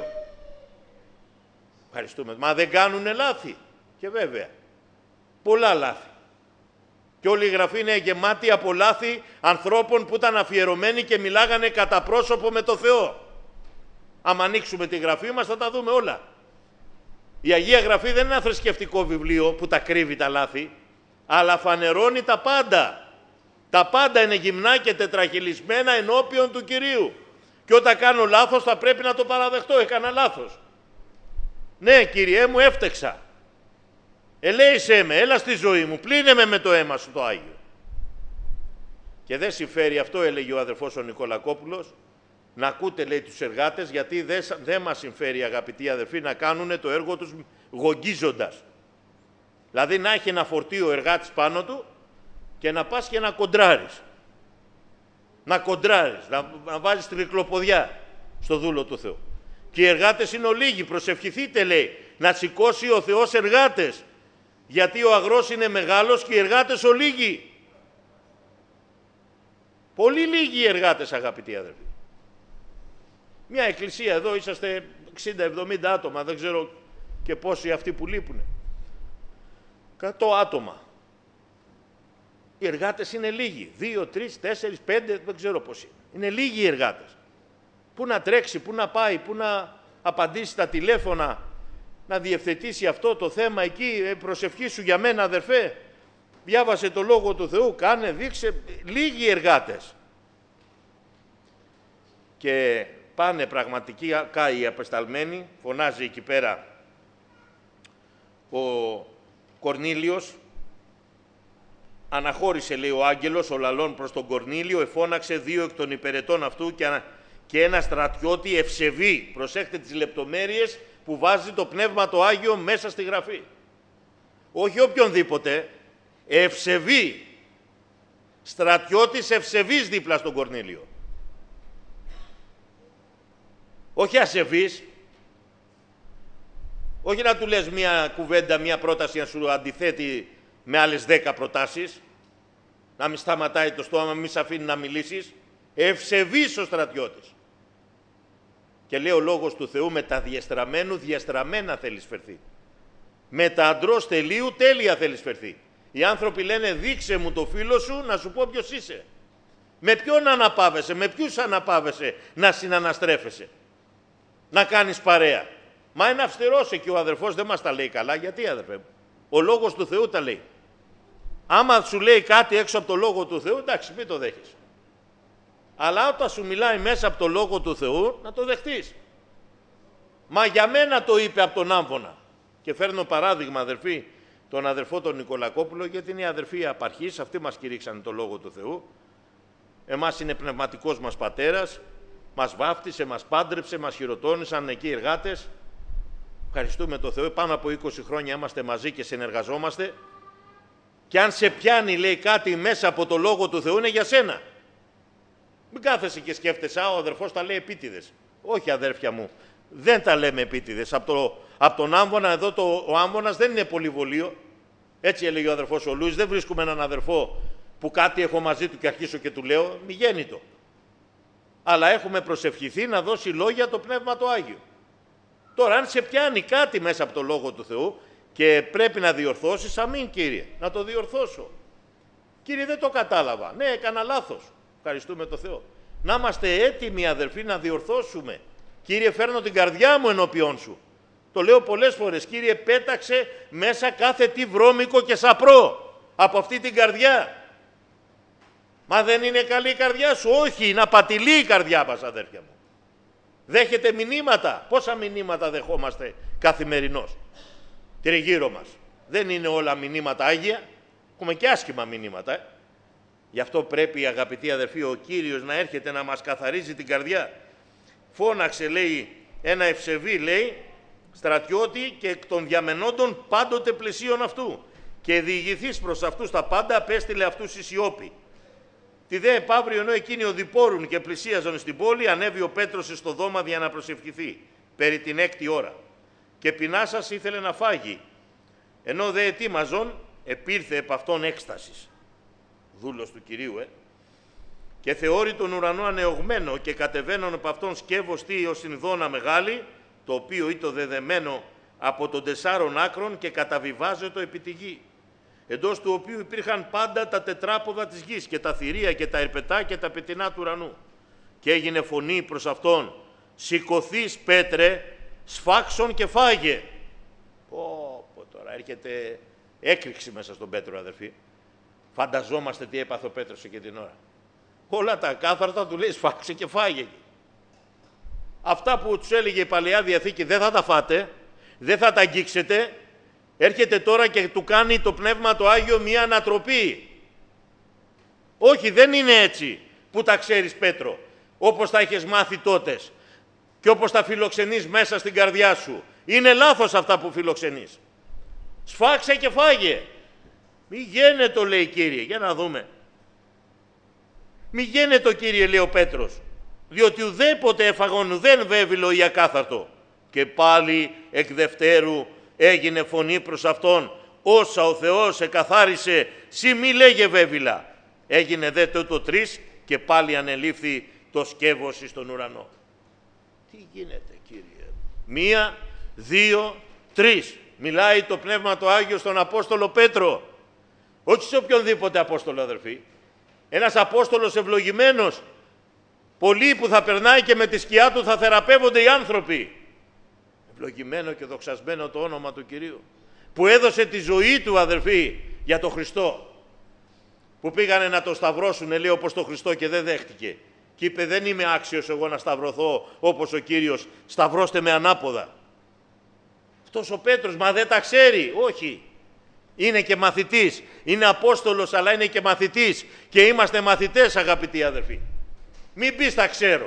Ευχαριστούμε. Μα δεν κάνουνε λάθη? Και βέβαια, πολλά λάθη. Και όλη η Γραφή είναι γεμάτη από λάθη ανθρώπων που ήταν αφιερωμένοι και μιλάγανε κατά πρόσωπο με το Θεό. Άμα ανοίξουμε τη Γραφή μας θα τα δούμε όλα. Η Αγία Γραφή δεν είναι ένα θρησκευτικό βιβλίο που τα κρύβει τα λάθη, αλλά φανερώνει τα πάντα. Τα πάντα είναι γυμνά και τετραχυλισμένα ενώπιον του Κυρίου. Και όταν κάνω λάθος θα πρέπει να το παραδεχτώ. Έκανα λάθος. Ναι, Κύριέ μου, έφτεξα. Ελέησέ με, έλα στη ζωή μου, πλύνε με με το αίμα σου το Άγιο. Και δεν συμφέρει αυτό, έλεγε ο αδερφός ο Νικολακόπουλος, να ακούτε, λέει, τους εργάτες, γιατί δεν, δεν μας συμφέρει, αγαπητοί αδερφοί, να κάνουν το έργο τους γογγίζοντας. Δηλαδή να έχει ένα φορτίο ο εργάτης πάνω του και να πας και να κοντράρεις. Να κοντράρεις, να, να βάζεις τρικλοποδιά στο δούλο του Θεού. Και οι εργάτες είναι ολίγοι, προσευχηθείτε, λέει, να σηκώσει ο Θεός εργάτες. Γιατί ο αγρός είναι μεγάλος και οι εργάτες ολίγοι. Πολύ λίγοι οι εργάτες, αγαπητοί αδερφοί. Μια εκκλησία εδώ, είσαστε εξήντα εβδομήντα άτομα, δεν ξέρω και πόσοι αυτοί που λείπουν. εκατό άτομα. Οι εργάτες είναι λίγοι. Δύο, τρεις, τέσσερις, πέντε, δεν ξέρω πώς είναι. Είναι λίγοι οι εργάτες. Πού να τρέξει, πού να πάει, πού να απαντήσει τα τηλέφωνα, να διευθετήσει αυτό το θέμα εκεί, προσευχή σου για μένα, αδερφέ. Διάβασε το Λόγο του Θεού, κάνε, δείξε. Λίγοι εργάτες. Και πάνε πραγματικά οι απεσταλμένοι, φωνάζει εκεί πέρα ο Κορνήλιος, αναχώρησε, λέει, ο άγγελος, ο λαλών προς τον Κορνήλιο, εφώναξε δύο εκ των υπηρετών αυτού και, και ένα στρατιώτη ευσεβή. Προσέχτε τις λεπτομέρειες που βάζει το Πνεύμα το Άγιο μέσα στη Γραφή. Όχι οποιονδήποτε, ευσεβή. Στρατιώτης ευσεβής δίπλα στον Κορνήλιο. Όχι ασεβής. Όχι να του λες μία κουβέντα, μία πρόταση να σου αντιθέτει με άλλες δέκα προτάσεις. Να μην σταματάει το στόμα, μην σε αφήνει να μιλήσεις. Ευσεβής ο στρατιώτης. Και λέει ο Λόγος του Θεού, με τα διεστραμμένου διεστραμμένα θέλεις φερθεί. Με τα αντρός τελείου τέλεια θέλεις φερθεί. Οι άνθρωποι λένε, δείξε μου το φίλο σου να σου πω ποιος είσαι. Με ποιον αναπαύεσαι, με ποιους αναπαύεσαι να συναναστρέφεσαι. Να κάνεις παρέα. Μα είναι αυστηρός εκεί ο αδερφός, δεν μας τα λέει καλά. Γιατί, αδερφέ μου? Ο Λόγος του Θεού τα λέει. Άμα σου λέει κάτι έξω από το Λόγο του Θεού, εντάξει, μην το δέχεις. Αλλά όταν σου μιλάει μέσα από το Λόγο του Θεού, να το δεχτείς. Μα για μένα το είπε από τον Άμβονα. Και φέρνω παράδειγμα, αδερφοί, τον αδερφό τον Νικολακόπουλο, γιατί είναι η αδερφή απαρχής, αυτοί μας κηρύξαν το Λόγο του Θεού. Εμάς είναι πνευματικός μας πατέρας, μας βάφτισε, μας πάντρεψε, μας χειροτώνησαν εκεί οι εργάτες. Ευχαριστούμε τον Θεό, πάνω από είκοσι χρόνια είμαστε μαζί και συνεργαζόμαστε. Και αν σε πιάνει, λέει, κάτι μέσα από το Λόγο του Θεού, είναι για σένα. Μην κάθεσαι και σκέφτεσαι, α, ο αδερφός τα λέει επίτηδες. Όχι, αδέρφια μου, δεν τα λέμε επίτηδες. Από, το, από τον Άμβονα, εδώ το, ο Άμβονας δεν είναι πολυβολείο. Έτσι έλεγε ο αδερφός ο Λούις, δεν βρίσκουμε έναν αδερφό που κάτι έχω μαζί του και αρχίσω και του λέω, μη γέννητο. Αλλά έχουμε προσευχηθεί να δώσει λόγια το Πνεύμα το Άγιο. Τώρα, αν σε πιάνει κάτι μέσα από το Λόγο του Θεού, και πρέπει να διορθώσεις, αμήν κύριε, να το διορθώσω. Κύριε, δεν το κατάλαβα. Ναι, έκανα λάθος. Ευχαριστούμε το Θεό. Να είμαστε έτοιμοι, αδερφοί, να διορθώσουμε. Κύριε, φέρνω την καρδιά μου ενώπιόν σου. Το λέω πολλές φορές. Κύριε, πέταξε μέσα κάθε τι βρώμικο και σαπρό από αυτή την καρδιά. Μα δεν είναι καλή η καρδιά σου? Όχι, είναι απατηλή η καρδιά μας, αδέρφια μου. Δέχεται μηνύματα. Πόσα μηνύματα δεχόμαστε καθημερινώς τριγύρω μας? Δεν είναι όλα μηνύματα άγια. Έχουμε και άσχημα μηνύματα. Ε. Γι' αυτό πρέπει, αγαπητοί αδερφοί, ο Κύριος να έρχεται να μας καθαρίζει την καρδιά. Φώναξε, λέει, ένα ευσεβή, λέει, στρατιώτη και εκ των διαμενόντων πάντοτε πλαισίων αυτού. Και διηγηθείς προς αυτούς τα πάντα, απέστειλε αυτούς η σιώπη. Τη δε επαύριο, ενώ εκείνοι οδηπόρουν και πλησίαζαν στην πόλη, ανέβη ο Πέτρος στο δώμα για να προσευχηθεί, περί την έκτη ώρα. Και πεινάσας ήθελε να φάγει. Ενώ δε ετοίμαζον, επήρθε επ' αυτόν έκστασης. Δούλος του Κυρίου, ε. Και θεώρη τον ουρανό ανεωγμένο και κατεβαίνον επ' αυτόν σκεύος τι ως συνδόνα μεγάλη, το οποίο ήτο δεδεμένο από των τεσσάρων άκρων και καταβιβάζετο επί τη γη. Εντός του οποίου υπήρχαν πάντα τα τετράποδα της γης και τα θηρία και τα ερπετά και τα πετεινά του ουρανού. Και έγινε φωνή προς αυτόν, σηκωθείς Πέτρε, σφάξον και φάγε. Πω, πω τώρα έρχεται έκρηξη μέσα στον Πέτρο, αδερφοί. Φανταζόμαστε τι έπαθε ο Πέτρος εκείνη την ώρα. Όλα τα κάθαρτα του λέει σφάξε και φάγε. Αυτά που τους έλεγε η Παλαιά Διαθήκη δεν θα τα φάτε, δεν θα τα αγγίξετε, έρχεται τώρα και του κάνει το Πνεύμα το Άγιο μία ανατροπή. Όχι, δεν είναι έτσι που τα ξέρεις, Πέτρο, όπως τα έχεις μάθει τότες και όπως τα φιλοξενείς μέσα στην καρδιά σου. Είναι λάθος αυτά που φιλοξενείς. Σφάξε και φάγε. Μη γένετο, λέει, Κύριε. Για να δούμε. Μη γένετο, Κύριε, λέει ο Πέτρος, διότι ουδέποτε έφαγον ουδέν βέβυλο ή ακάθαρτο. Και πάλι εκ δευτέρου έγινε φωνή προς αυτόν, όσα ο Θεός εκαθάρισε, σύ μη λέγε βέβυλα. Έγινε δε τούτο τρεις και πάλι ανελήφθη το σκεύος εις τον ουρανό. Τι γίνεται, Κύριε? Μία, δύο, τρεις. Μιλάει το Πνεύμα το Άγιο στον Απόστολο Πέτρο. Όχι σε οποιονδήποτε Απόστολο, αδερφοί. Ένας Απόστολος ευλογημένος, πολλοί που θα περνάει και με τη σκιά του θα θεραπεύονται οι άνθρωποι. Ευλογημένο και δοξασμένο το όνομα του Κυρίου, που έδωσε τη ζωή του, αδερφοί, για τον Χριστό. Που πήγανε να το σταυρώσουν, λέει, όπως το Χριστό και δεν δέχτηκε. Και είπε, δεν είμαι άξιος εγώ να σταυρωθώ όπως ο Κύριος, σταυρώστε με ανάποδα. Αυτός ο Πέτρος, μα δεν τα ξέρει. Όχι. Είναι και μαθητής. Είναι Απόστολος, αλλά είναι και μαθητής. Και είμαστε μαθητές, αγαπητοί αδερφοί. Μην πεις τα ξέρω.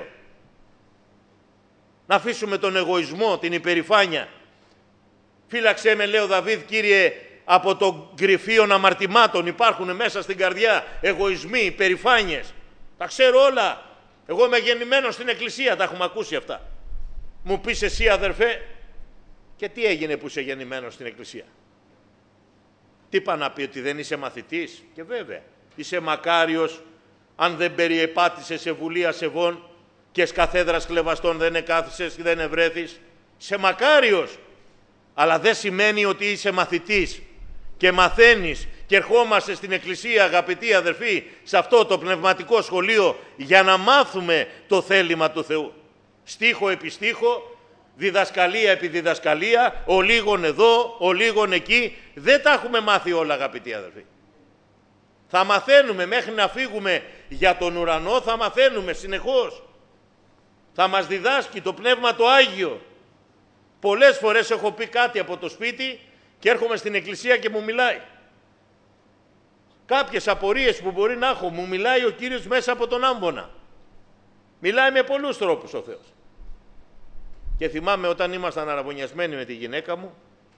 Να αφήσουμε τον εγωισμό, την υπερηφάνεια. Φύλαξέ με, λέει ο Δαβίδ, Κύριε, από τον γρυφίων αμαρτημάτων. Υπάρχουν μέσα στην καρδιά εγωισμοί, υπερηφάνειες. Τα ξέρω όλα. Εγώ είμαι γεννημένος στην Εκκλησία, τα έχουμε ακούσει αυτά. Μου πεις εσύ, αδερφέ, και τι έγινε που είσαι γεννημένος στην Εκκλησία? Τι είπα να πει, ότι δεν είσαι μαθητής? Και βέβαια, είσαι μακάριος αν δεν περιεπάτησες σε βουλή ασεβών και σκαθέδρας κλεβαστών δεν εκάθισες και δεν ευρέθης. Είσαι μακάριος. Αλλά δεν σημαίνει ότι είσαι μαθητής και μαθαίνεις και ερχόμαστε στην Εκκλησία, αγαπητοί αδερφοί, σε αυτό το πνευματικό σχολείο για να μάθουμε το θέλημα του Θεού. Στίχο επί στίχο, διδασκαλία επί διδασκαλία, ο λίγον εδώ, ο λίγον εκεί. Δεν τα έχουμε μάθει όλα, αγαπητοί αδερφοί. Θα μαθαίνουμε μέχρι να φύγουμε για τον ουρανό, θα μαθαίνουμε συνεχώς. Θα μας διδάσκει το Πνεύμα το Άγιο. Πολλές φορές έχω πει κάτι από το σπίτι και έρχομαι στην Εκκλησία και μου μιλάει. Κάποιες απορίες που μπορεί να έχω, μου μιλάει ο Κύριος μέσα από τον άμβονα. Μιλάει με πολλούς τρόπους ο Θεός. Και θυμάμαι όταν ήμασταν αραβωνιασμένοι με τη γυναίκα μου,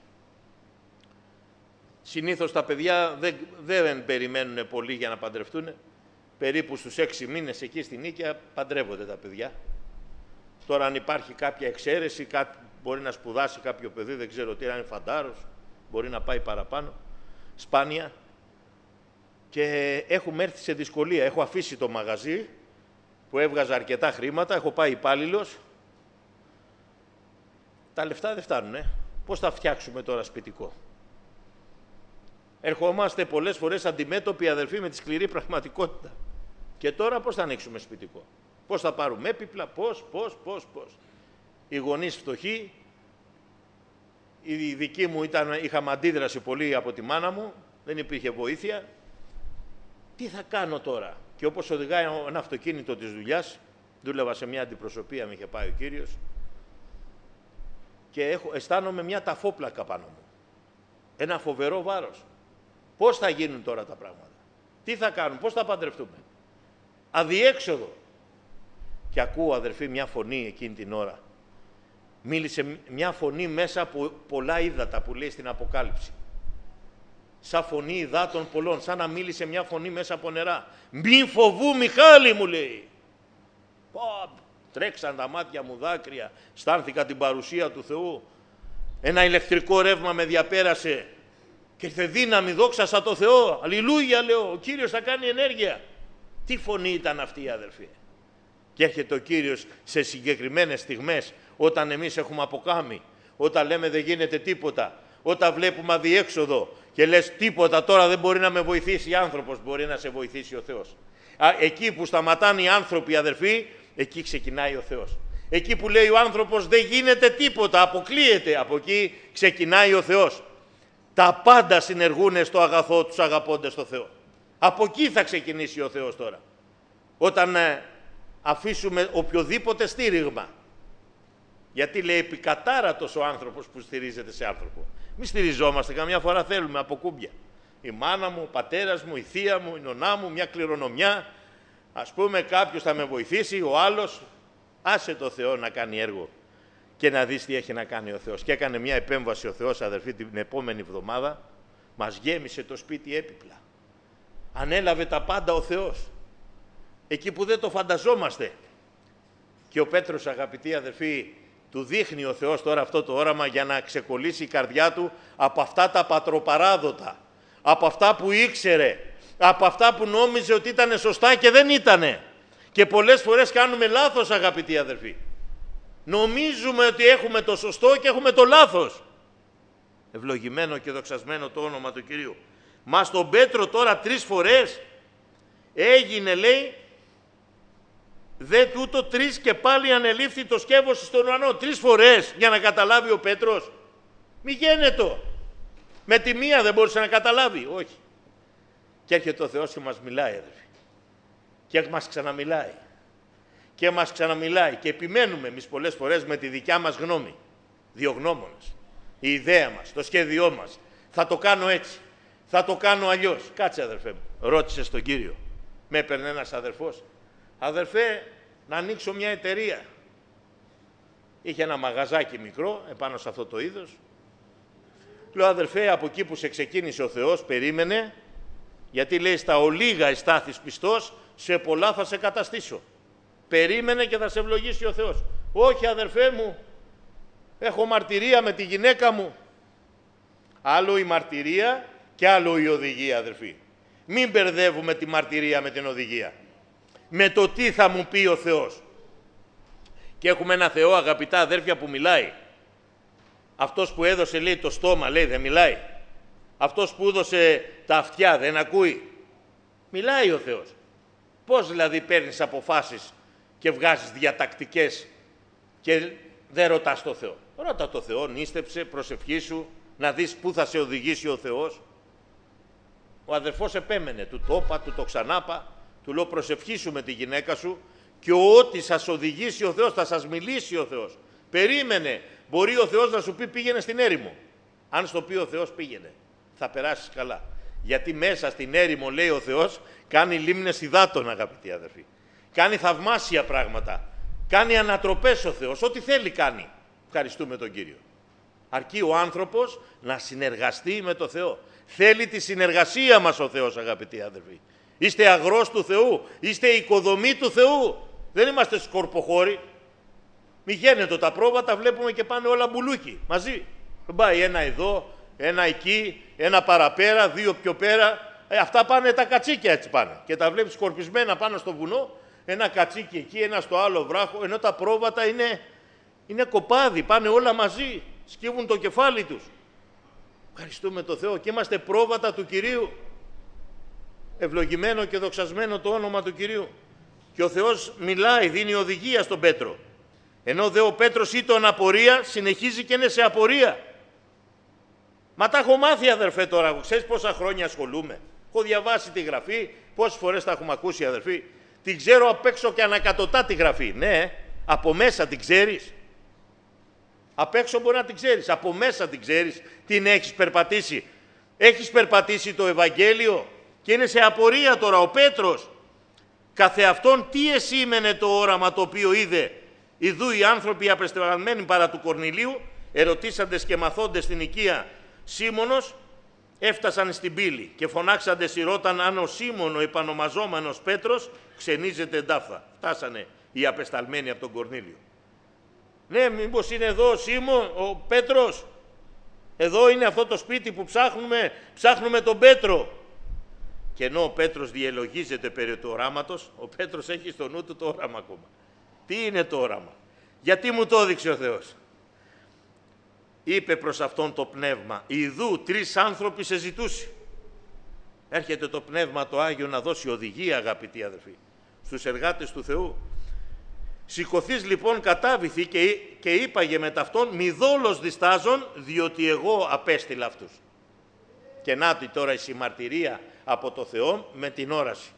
συνήθως τα παιδιά δεν, δεν περιμένουν πολύ για να παντρευτούν. Περίπου στους έξι μήνες εκεί στην Νίκαια παντρεύονται τα παιδιά. Τώρα αν υπάρχει κάποια εξαίρεση, κάτι, μπορεί να σπουδάσει κάποιο παιδί, δεν ξέρω τι, αν είναι φαντάρος, μπορεί να πάει παραπάνω, σπάνια. Και έχουμε έρθει σε δυσκολία. Έχω αφήσει το μαγαζί που έβγαζα αρκετά χρήματα, έχω πάει υπάλληλος. Τα λεφτά δεν φτάνουν, ε. Πώς θα φτιάξουμε τώρα σπιτικό? ερχόμαστε πολλές φορές αντιμέτωποι, αδελφοί, με τη σκληρή πραγματικότητα. Και τώρα πώς θα ανοίξουμε σπιτικό, πώς θα πάρουμε έπιπλα, πώς, πώς, πώς, πώς. Οι γονείς φτωχοί, η δική μου ήταν, είχαμε αντίδραση πολύ από τη μάνα μου, δεν υπήρχε βοήθεια. Τι θα κάνω τώρα? Και όπως οδηγάει ένα αυτοκίνητο της δουλειάς, δούλευα σε μια αντιπροσωπεία, με είχε πάει ο Κύριος, και έχω, αισθάνομαι μια ταφόπλακα πάνω μου. Ένα φοβερό βάρος. Πώς θα γίνουν τώρα τα πράγματα? Τι θα κάνουν? Πώς θα παντρευτούμε? Αδιέξοδο. Και ακούω, αδερφοί, μια φωνή εκείνη την ώρα. Μίλησε μια φωνή μέσα από πολλά ύδατα που λέει στην Αποκάλυψη. Σαν φωνή υδάτων πολλών, σαν να μίλησε μια φωνή μέσα από νερά. «Μη φοβού, Μιχάλη», μου λέει. Πω, τρέξαν τα μάτια μου δάκρυα, αισθάνθηκα την παρουσία του Θεού. Ένα ηλεκτρικό ρεύμα με διαπέρασε και ήρθε δύναμη, δόξα σαν το Θεό. Αλληλούια, λέω, ο Κύριος θα κάνει ενέργεια. Τι φωνή ήταν αυτή, αδερφοί? Και έρχεται ο Κύριος σε συγκεκριμένες στιγμές, όταν εμείς έχουμε αποκάμει, όταν λέμε δεν γίνεται τίποτα, όταν βλέπουμε αδιέξοδο και λες τίποτα τώρα δεν μπορεί να με βοηθήσει άνθρωπος, μπορεί να σε βοηθήσει ο Θεός. Α, εκεί που σταματάνε οι άνθρωποι, αδερφοί, εκεί ξεκινάει ο Θεός. Εκεί που λέει ο άνθρωπος δεν γίνεται τίποτα, αποκλείεται, από εκεί ξεκινάει ο Θεός. Τα πάντα συνεργούν στο αγαθό τους αγαπώντες στο Θεό. Από εκεί θα ξεκινήσει ο Θεός τώρα. Όταν ε, αφήσουμε οποιοδήποτε στήριγμα. Γιατί λέει επικατάρατος ο άνθρωπος που στηρίζεται σε άνθρωπο. Μη στηριζόμαστε, καμιά φορά θέλουμε από κούμπια. Η μάνα μου, ο πατέρας μου, η θεία μου, η νονά μου, μια κληρονομιά. Ας πούμε κάποιος θα με βοηθήσει, ο άλλος. Άσε το Θεό να κάνει έργο και να δεις τι έχει να κάνει ο Θεός. Και έκανε μια επέμβαση ο Θεός, αδερφοί, την επόμενη εβδομάδα. Μας γέμισε το σπίτι έπιπλα. Ανέλαβε τα πάντα ο Θεός. Εκεί που δεν το φανταζόμαστε. Και ο Πέτρος, αγαπητοί αδερφοί, του δείχνει ο Θεός τώρα αυτό το όραμα για να ξεκολλήσει η καρδιά του από αυτά τα πατροπαράδοτα, από αυτά που ήξερε, από αυτά που νόμιζε ότι ήταν σωστά και δεν ήτανε. Και πολλές φορές κάνουμε λάθος, αγαπητοί αδερφοί. Νομίζουμε ότι έχουμε το σωστό και έχουμε το λάθος. Ευλογημένο και δοξασμένο το όνομα του Κυρίου. Μα στον Πέτρο τώρα τρεις φορές έγινε, λέει, δε τούτο τρεις και πάλι ανελήφθη το σκεύος στον ουρανό. Τρεις φορές για να καταλάβει ο Πέτρος. Μη γένετο. Με τη μία δεν μπορούσε να καταλάβει. Όχι. Και έρχεται ο Θεός και μας μιλάει, αδερφοί. Και μας ξαναμιλάει. Και μας ξαναμιλάει. Και επιμένουμε εμείς πολλές φορές με τη δικιά μας γνώμη. Διογνώμονες. Η ιδέα μας, το σχέδιό μας. Θα το κάνω έτσι. Θα το κάνω αλλιώς. Κάτσε, αδερφέ μου. Ρώτησε στον Κύριο. Με έπαιρνε ένας αδερφός. Αδερφέ, να ανοίξω μια εταιρεία. Είχε ένα μαγαζάκι μικρό, επάνω σε αυτό το είδος. Λέω, αδερφέ, από εκεί που σε ξεκίνησε ο Θεός, περίμενε, γιατί λέει, στα ολίγα εστάθης πιστός, σε πολλά θα σε καταστήσω. Περίμενε και θα σε ευλογήσει ο Θεός. Όχι, αδερφέ μου, έχω μαρτυρία με τη γυναίκα μου. Άλλο η μαρτυρία και άλλο η οδηγία, αδερφοί. Μην μπερδεύουμε τη μαρτυρία με την οδηγία. Με το τι θα μου πει ο Θεός. Και έχουμε ένα Θεό, αγαπητά αδέρφια, που μιλάει. Αυτός που έδωσε, λέει, το στόμα, λέει, δεν μιλάει. Αυτός που έδωσε τα αυτιά, δεν ακούει. Μιλάει ο Θεός. Πώς δηλαδή παίρνεις αποφάσεις και βγάζεις διατακτικές και δεν ρωτάς το Θεό? Ρώτα το Θεό, νίστεψε, προσευχήσου, να δεις πού θα σε οδηγήσει ο Θεός. Ο αδερφός επέμενε, του το είπα, του το ξανάπα, του λέω, προσευχήσου με τη γυναίκα σου και ό,τι σας οδηγήσει ο Θεός, θα σας μιλήσει ο Θεός. Περίμενε, μπορεί ο Θεός να σου πει πήγαινε στην έρημο. Αν στο πει ο Θεός πήγαινε, θα περάσεις καλά. Γιατί μέσα στην έρημο, λέει ο Θεός, κάνει λίμνες υδάτων, αγαπητοί αδερφοί. Κάνει θαυμάσια πράγματα. Κάνει ανατροπές ο Θεός. Ό,τι θέλει κάνει. Ευχαριστούμε τον Κύριο. Αρκεί ο άνθρωπος να συνεργαστεί με το Θεό. Θέλει τη συνεργασία μας ο Θεός, αγαπητοί αδερφοί. Είστε αγρός του Θεού. Είστε οικοδομή του Θεού. Δεν είμαστε σκορποχώροι. Μη γένετο τα πρόβατα, βλέπουμε και πάνε όλα μπουλούκι. Μαζί. Πάει ένα εδώ, ένα εκεί, ένα παραπέρα, δύο πιο πέρα. Ε, αυτά πάνε τα κατσίκια, έτσι πάνε. Και τα βλέπεις σκορπισμένα πάνω στο βουνό. Ένα κατσίκι εκεί, ένα στο άλλο βράχο. Ενώ τα πρόβατα είναι, είναι κοπάδι. Πάνε όλα μαζί. Σκύβουν το κεφάλι τους. Ευχαριστούμε το Θεό και είμαστε πρόβατα του Κυρίου. Ευλογημένο και δοξασμένο το όνομα του Κυρίου. Και ο Θεός μιλάει, δίνει οδηγία στον Πέτρο. Ενώ δε ο Πέτρος ήταν απορία, συνεχίζει και είναι σε απορία. Μα τα έχω μάθει, αδερφέ, τώρα. Ξέρεις πόσα χρόνια ασχολούμαι. Έχω διαβάσει τη Γραφή, πόσες φορές τα έχουμε ακούσει, αδερφοί. Την ξέρω απ' έξω και ανακατοτά τη Γραφή. Ναι, από μέσα την ξέρεις. Απ' έξω μπορεί να την ξέρεις, από μέσα την ξέρεις. Την έχεις περπατήσει. Έχεις περπατήσει το Ευαγγέλιο και είναι σε απορία τώρα ο Πέτρος. Καθεαυτόν τι εσήμενε το όραμα το οποίο είδε. Ιδού οι άνθρωποι απεσταλμένοι παρά του Κορνηλίου, ερωτήσαντες και μαθόντες στην οικία Σίμωνος, έφτασαν στην πύλη και φωνάξαντες ηρώταν αν ο Σίμων ο επανομαζόμενος Πέτρος ξενίζεται εντάφθα. Φτάσανε οι απεσταλμένοι από τον Κορνήλιο. Ναι, μήπως είναι εδώ ο Σίμων, ο Πέτρος. Εδώ είναι αυτό το σπίτι που ψάχνουμε, ψάχνουμε τον Πέτρο. Και ενώ ο Πέτρος διελογίζεται περί του οράματος, ο Πέτρος έχει στο νου του το όραμα ακόμα. Τι είναι το όραμα? Γιατί μου το έδειξε ο Θεός? Είπε προς αυτόν το πνεύμα, ιδού τρεις άνθρωποι σε ζητούσι. Έρχεται το Πνεύμα το Άγιο να δώσει οδηγία, αγαπητοί αδελφοί, στους εργάτες του Θεού. Σηκωθείς λοιπόν κατάβηθη και, και είπαγε με ταυτόν μη δόλος διστάζων, διότι εγώ απέστειλα αυτούς. Και νάτι τώρα η συμμαρτυρία από το Θεό με την όραση.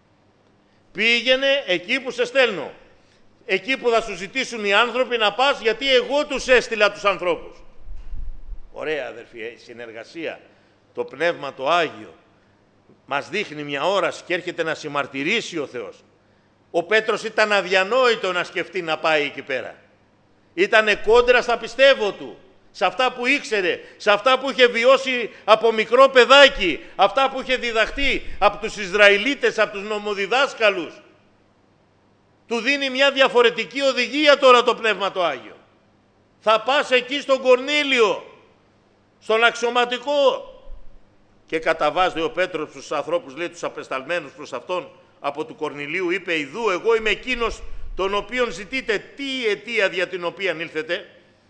Πήγαινε εκεί που σε στέλνω. Εκεί που θα σου ζητήσουν οι άνθρωποι να πας, γιατί εγώ τους έστειλα τους ανθρώπους. Ωραία, αδερφοί, η συνεργασία. Το Πνεύμα το Άγιο μας δείχνει μια όραση και έρχεται να συμμαρτυρήσει ο Θεός. Ο Πέτρος ήταν αδιανόητο να σκεφτεί να πάει εκεί πέρα. Ήτανε κόντρα στα πιστεύω του, σε αυτά που ήξερε, σε αυτά που είχε βιώσει από μικρό παιδάκι, αυτά που είχε διδαχτεί από τους Ισραηλίτες, από τους νομοδιδάσκαλους. Του δίνει μια διαφορετική οδηγία τώρα το Πνεύμα το Άγιο. Θα πας εκεί στον Κορνήλιο, στον αξιωματικό. Και καταβάζει ο Πέτρος στους ανθρώπους, λέει τους απεσταλμένους προς αυτόν από του Κορνηλίου, είπε ιδού εγώ είμαι εκείνος τον οποίον ζητείτε, τι αιτία δια την οποία ήλθετε.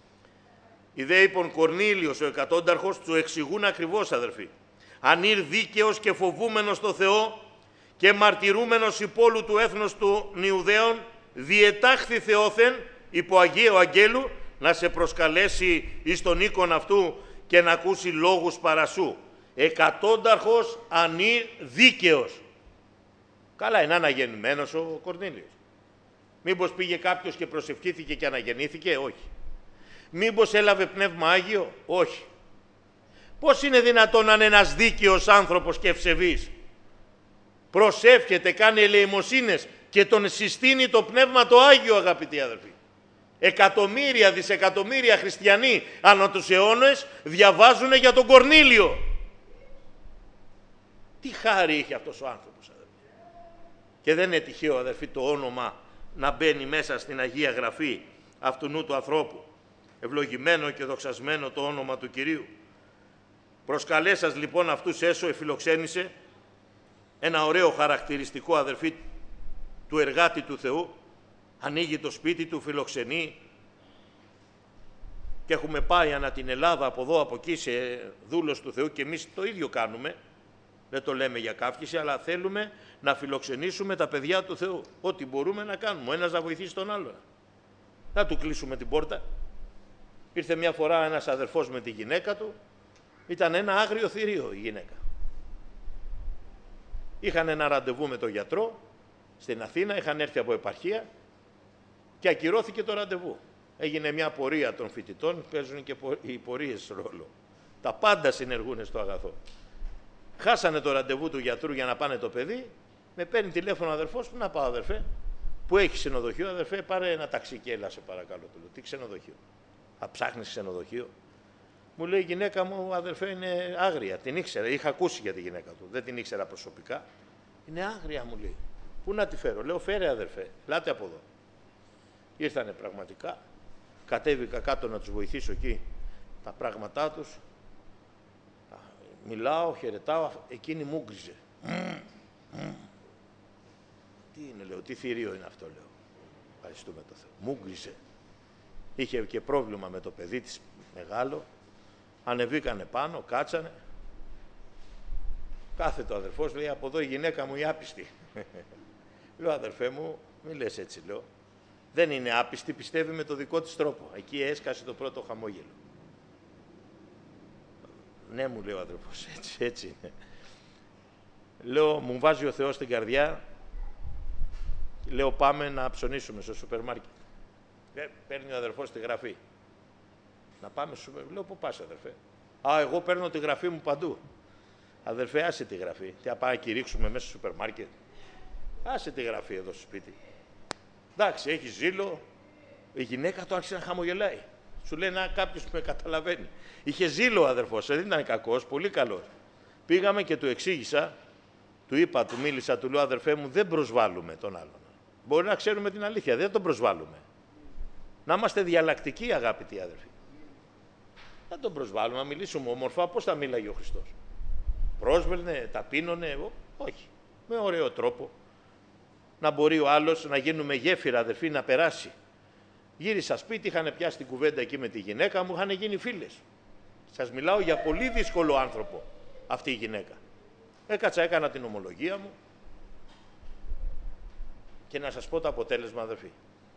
Η δε είπων Κορνήλιος ο εκατόνταρχος, του εξηγούν ακριβώς, αδερφοί. Αν ήρ δίκαιος και φοβούμενος το Θεό και μαρτυρούμενος υπόλου του έθνους του Ιουδαίων, διετάχθη Θεόθεν υπό Αγίου Αγγέλου να σε προσκαλέσει εις τον οίκον αυτού και να ακούσει λόγους παρασού. Εκατόνταρχος αν ήρ δίκαιος. Καλά, είναι αναγεννημένος ο Κορνήλιος. Μήπως πήγε κάποιος και προσευχήθηκε και αναγεννήθηκε? Όχι. Μήπως έλαβε Πνεύμα Άγιο? Όχι. Πώς είναι δυνατόν να είναι ένας δίκαιος άνθρωπος και ευσεβής? Προσεύχεται, κάνει ελεημοσύνες και τον συστήνει το Πνεύμα το Άγιο, αγαπητοί αδελφοί. Εκατομμύρια, δισεκατομμύρια χριστιανοί ανά τους αιώνες διαβάζουν για τον Κορνήλιο. Τι χάρη είχε αυτός ο άνθρωπος, αδελφοί. Και δεν είναι τυχαίο, αδελφοί, το όνομα να μπαίνει μέσα στην Αγία Γραφή αυτού του ανθρώπου. Ευλογημένο και δοξασμένο το όνομα του Κυρίου. Προσκαλέσας λοιπόν αυτούς έσω εφιλοξένησε, ένα ωραίο χαρακτηριστικό, αδελφοί, του εργάτη του Θεού. Ανοίγει το σπίτι του, φιλοξενεί, και έχουμε πάει ανά την Ελλάδα από εδώ από εκεί σε δούλος του Θεού και εμείς το ίδιο κάνουμε. Δεν το λέμε για κάφηση, αλλά θέλουμε να φιλοξενήσουμε τα παιδιά του Θεού. Ό,τι μπορούμε να κάνουμε, ο ένας να βοηθήσει τον άλλον. Να του κλείσουμε την πόρτα. Ήρθε μια φορά ένας αδερφός με τη γυναίκα του, ήταν ένα άγριο θηρίο η γυναίκα. Είχαν ένα ραντεβού με τον γιατρό στην Αθήνα, είχαν έρθει από επαρχία και ακυρώθηκε το ραντεβού. Έγινε μια πορεία των φοιτητών, παίζουν και οι πορείες ρόλο. Τα πάντα συνεργούν στο αγαθό. Χάσανε το ραντεβού του γιατρού για να πάνε το παιδί, με παίρνει τηλέφωνο ο αδερφός, πού να πάω αδερφέ? Που έχει ξενοδοχείο, αδερφέ, πάρε ένα ταξί και έλα σε παρακαλώ. Του λέω, τι ξενοδοχείο? Α, ψάχνεις ξενοδοχείο? Μου λέει η γυναίκα μου, αδερφέ, είναι άγρια. Την ήξερα, είχα ακούσει για τη γυναίκα του, δεν την ήξερα προσωπικά. Είναι άγρια, μου λέει. Πού να τη φέρω? Λέω, φέρε αδερφέ, ελάτε από εδώ. Ήρθανε πραγματικά, κατέβηκα κάτω να τους βοηθήσω εκεί τα πράγματά τους. Μιλάω, χαιρετάω, εκείνη μου γκριζε. Τι είναι, λέω, τι θηρίο είναι αυτό, λέω. Ευχαριστούμε το Θεό. Μου γκριζε. Είχε και πρόβλημα με το παιδί της μεγάλο, Ανεβήκανε πάνω, κάτσανε. Κάθεται ο αδερφός, λέει, από εδώ η γυναίκα μου η άπιστη. Λέω, αδερφέ μου, μην λες έτσι, λέω. Δεν είναι άπιστη, πιστεύει με το δικό της τρόπο. Εκεί έσκασε το πρώτο χαμόγελο. Ναι, μου λέει ο αδερφός, έτσι, έτσι είναι. Λέω, μου βάζει ο Θεός στην καρδιά. Λέω, πάμε να ψωνίσουμε στο σούπερ μάρκετ. Ε, παίρνει ο αδερφός τη γραφή. Να πάμε στο σούπερ. Λέω, πού πας, αδερφέ? Α, εγώ παίρνω τη γραφή μου παντού. Αδερφέ, άσε τη γραφή. Τι να πάμε να κηρύξουμε μέσα στο σούπερ μάρκετ? Άσε τη γραφή εδώ στο σπίτι. Εντάξει, έχει ζήλο. Η γυναίκα το άρχισε να χαμογελάει. Σου λέει, να, κάποιος που με καταλαβαίνει. Είχε ζήλο ο αδερφός, δεν ήταν κακός, πολύ καλός. Πήγαμε και του εξήγησα, του είπα, του μίλησα, του λέω, αδερφέ μου, δεν προσβάλλουμε τον άλλον. Μπορεί να ξέρουμε την αλήθεια, δεν τον προσβάλλουμε. Να είμαστε διαλλακτικοί, αγαπητοί αδερφοί. Δεν τον προσβάλλουμε, να μιλήσουμε όμορφα, πώς θα μίλαγε ο Χριστός? Πρόσβελνε, ταπείνωνε, όχι. Με ωραίο τρόπο. Να μπορεί ο άλλος να γίνουμε γέφυρα, αδερφοί, να περάσει. Γύρισα σπίτι, είχαν πιάσει την κουβέντα εκεί με τη γυναίκα μου, είχαν γίνει φίλες. Σας μιλάω για πολύ δύσκολο άνθρωπο αυτή η γυναίκα. Έκατσα, έκανα την ομολογία μου και να σας πω το αποτέλεσμα, αδερφοί.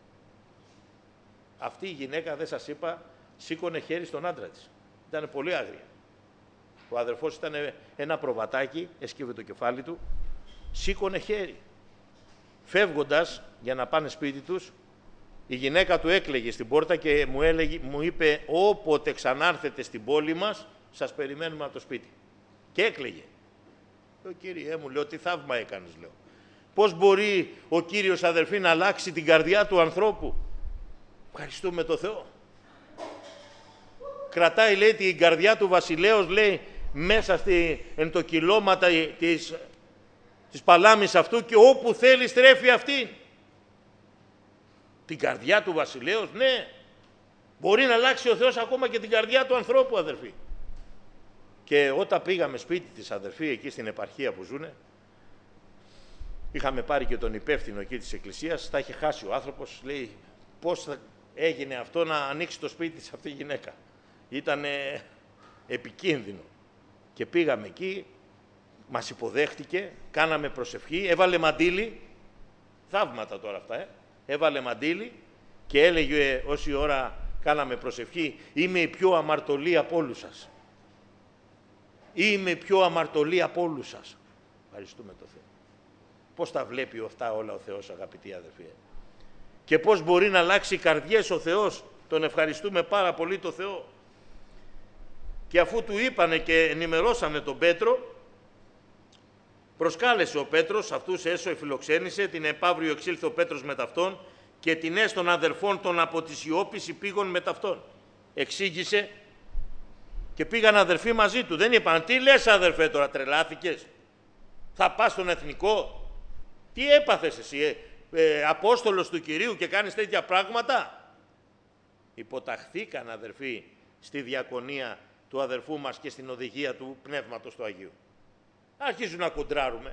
Αυτή η γυναίκα, δεν σας είπα, σήκωνε χέρι στον άντρα της. Ήταν πολύ άγρια. Ο αδερφός ήταν ένα προβατάκι, έσκυβε το κεφάλι του, σήκωνε χέρι. Φεύγοντας για να πάνε σπίτι τους, η γυναίκα του έκλαιγε στην πόρτα και μου, έλεγε, μου είπε, όποτε ξανάρθετε στην πόλη μας, σας περιμένουμε από το σπίτι. Και έκλαιγε. Λέω, Κύριε μου, λέω, τι θαύμα έκανες, λέω. Πώς μπορεί ο Κύριος, αδερφοί, να αλλάξει την καρδιά του ανθρώπου? Ευχαριστούμε το Θεό. Κρατάει, λέει, την καρδιά του βασιλέως, λέει, μέσα στη, εν το κυλώματα της, της παλάμης αυτού και όπου θέλει στρέφει αυτή. Την καρδιά του βασιλέως, ναι. Μπορεί να αλλάξει ο Θεός ακόμα και την καρδιά του ανθρώπου, αδερφοί. Και όταν πήγαμε σπίτι της, αδερφοί, εκεί στην επαρχία που ζουνε, είχαμε πάρει και τον υπεύθυνο εκεί της εκκλησίας, τα είχε χάσει ο άνθρωπος, λέει, πώς θα έγινε αυτό να ανοίξει το σπίτι της αυτή η γυναίκα? Ήτανε επικίνδυνο. Και πήγαμε εκεί, μας υποδέχτηκε, κάναμε προσευχή, έβαλε μαντίλι, θαύματα τώρα αυτά, ε. Έβαλε μαντίλι και έλεγε όση ώρα κάναμε προσευχή, είμαι η πιο αμαρτωλή από όλους σας. Είμαι η πιο αμαρτωλή από όλους σας. Ευχαριστούμε το Θεό. Πώς τα βλέπει αυτά όλα ο Θεός, αγαπητοί αδερφοί. Και πώς μπορεί να αλλάξει καρδιές ο Θεός. Τον ευχαριστούμε πάρα πολύ το Θεό. Και αφού του είπανε και ενημερώσαμε τον Πέτρο, προσκάλεσε ο Πέτρος, αυτούς έσω εφιλοξένησε, την επαύριο εξήλθε ο Πέτρος με ταυτόν και την έσω των αδερφών των από τη σιώπηση πήγον με ταυτόν. Εξήγησε και πήγαν αδερφοί μαζί του. Δεν είπαν, τι λες αδερφέ τώρα, τρελάθηκες? Θα πας στον εθνικό? Τι έπαθες εσύ, ε, ε, Απόστολος του Κυρίου και κάνεις τέτοια πράγματα? Υποταχθήκαν αδερφοί στη διακονία του αδερφού μας και στην οδηγία του Πνεύματος του Αγίου. Αρχίζουν να κοντράρουμε.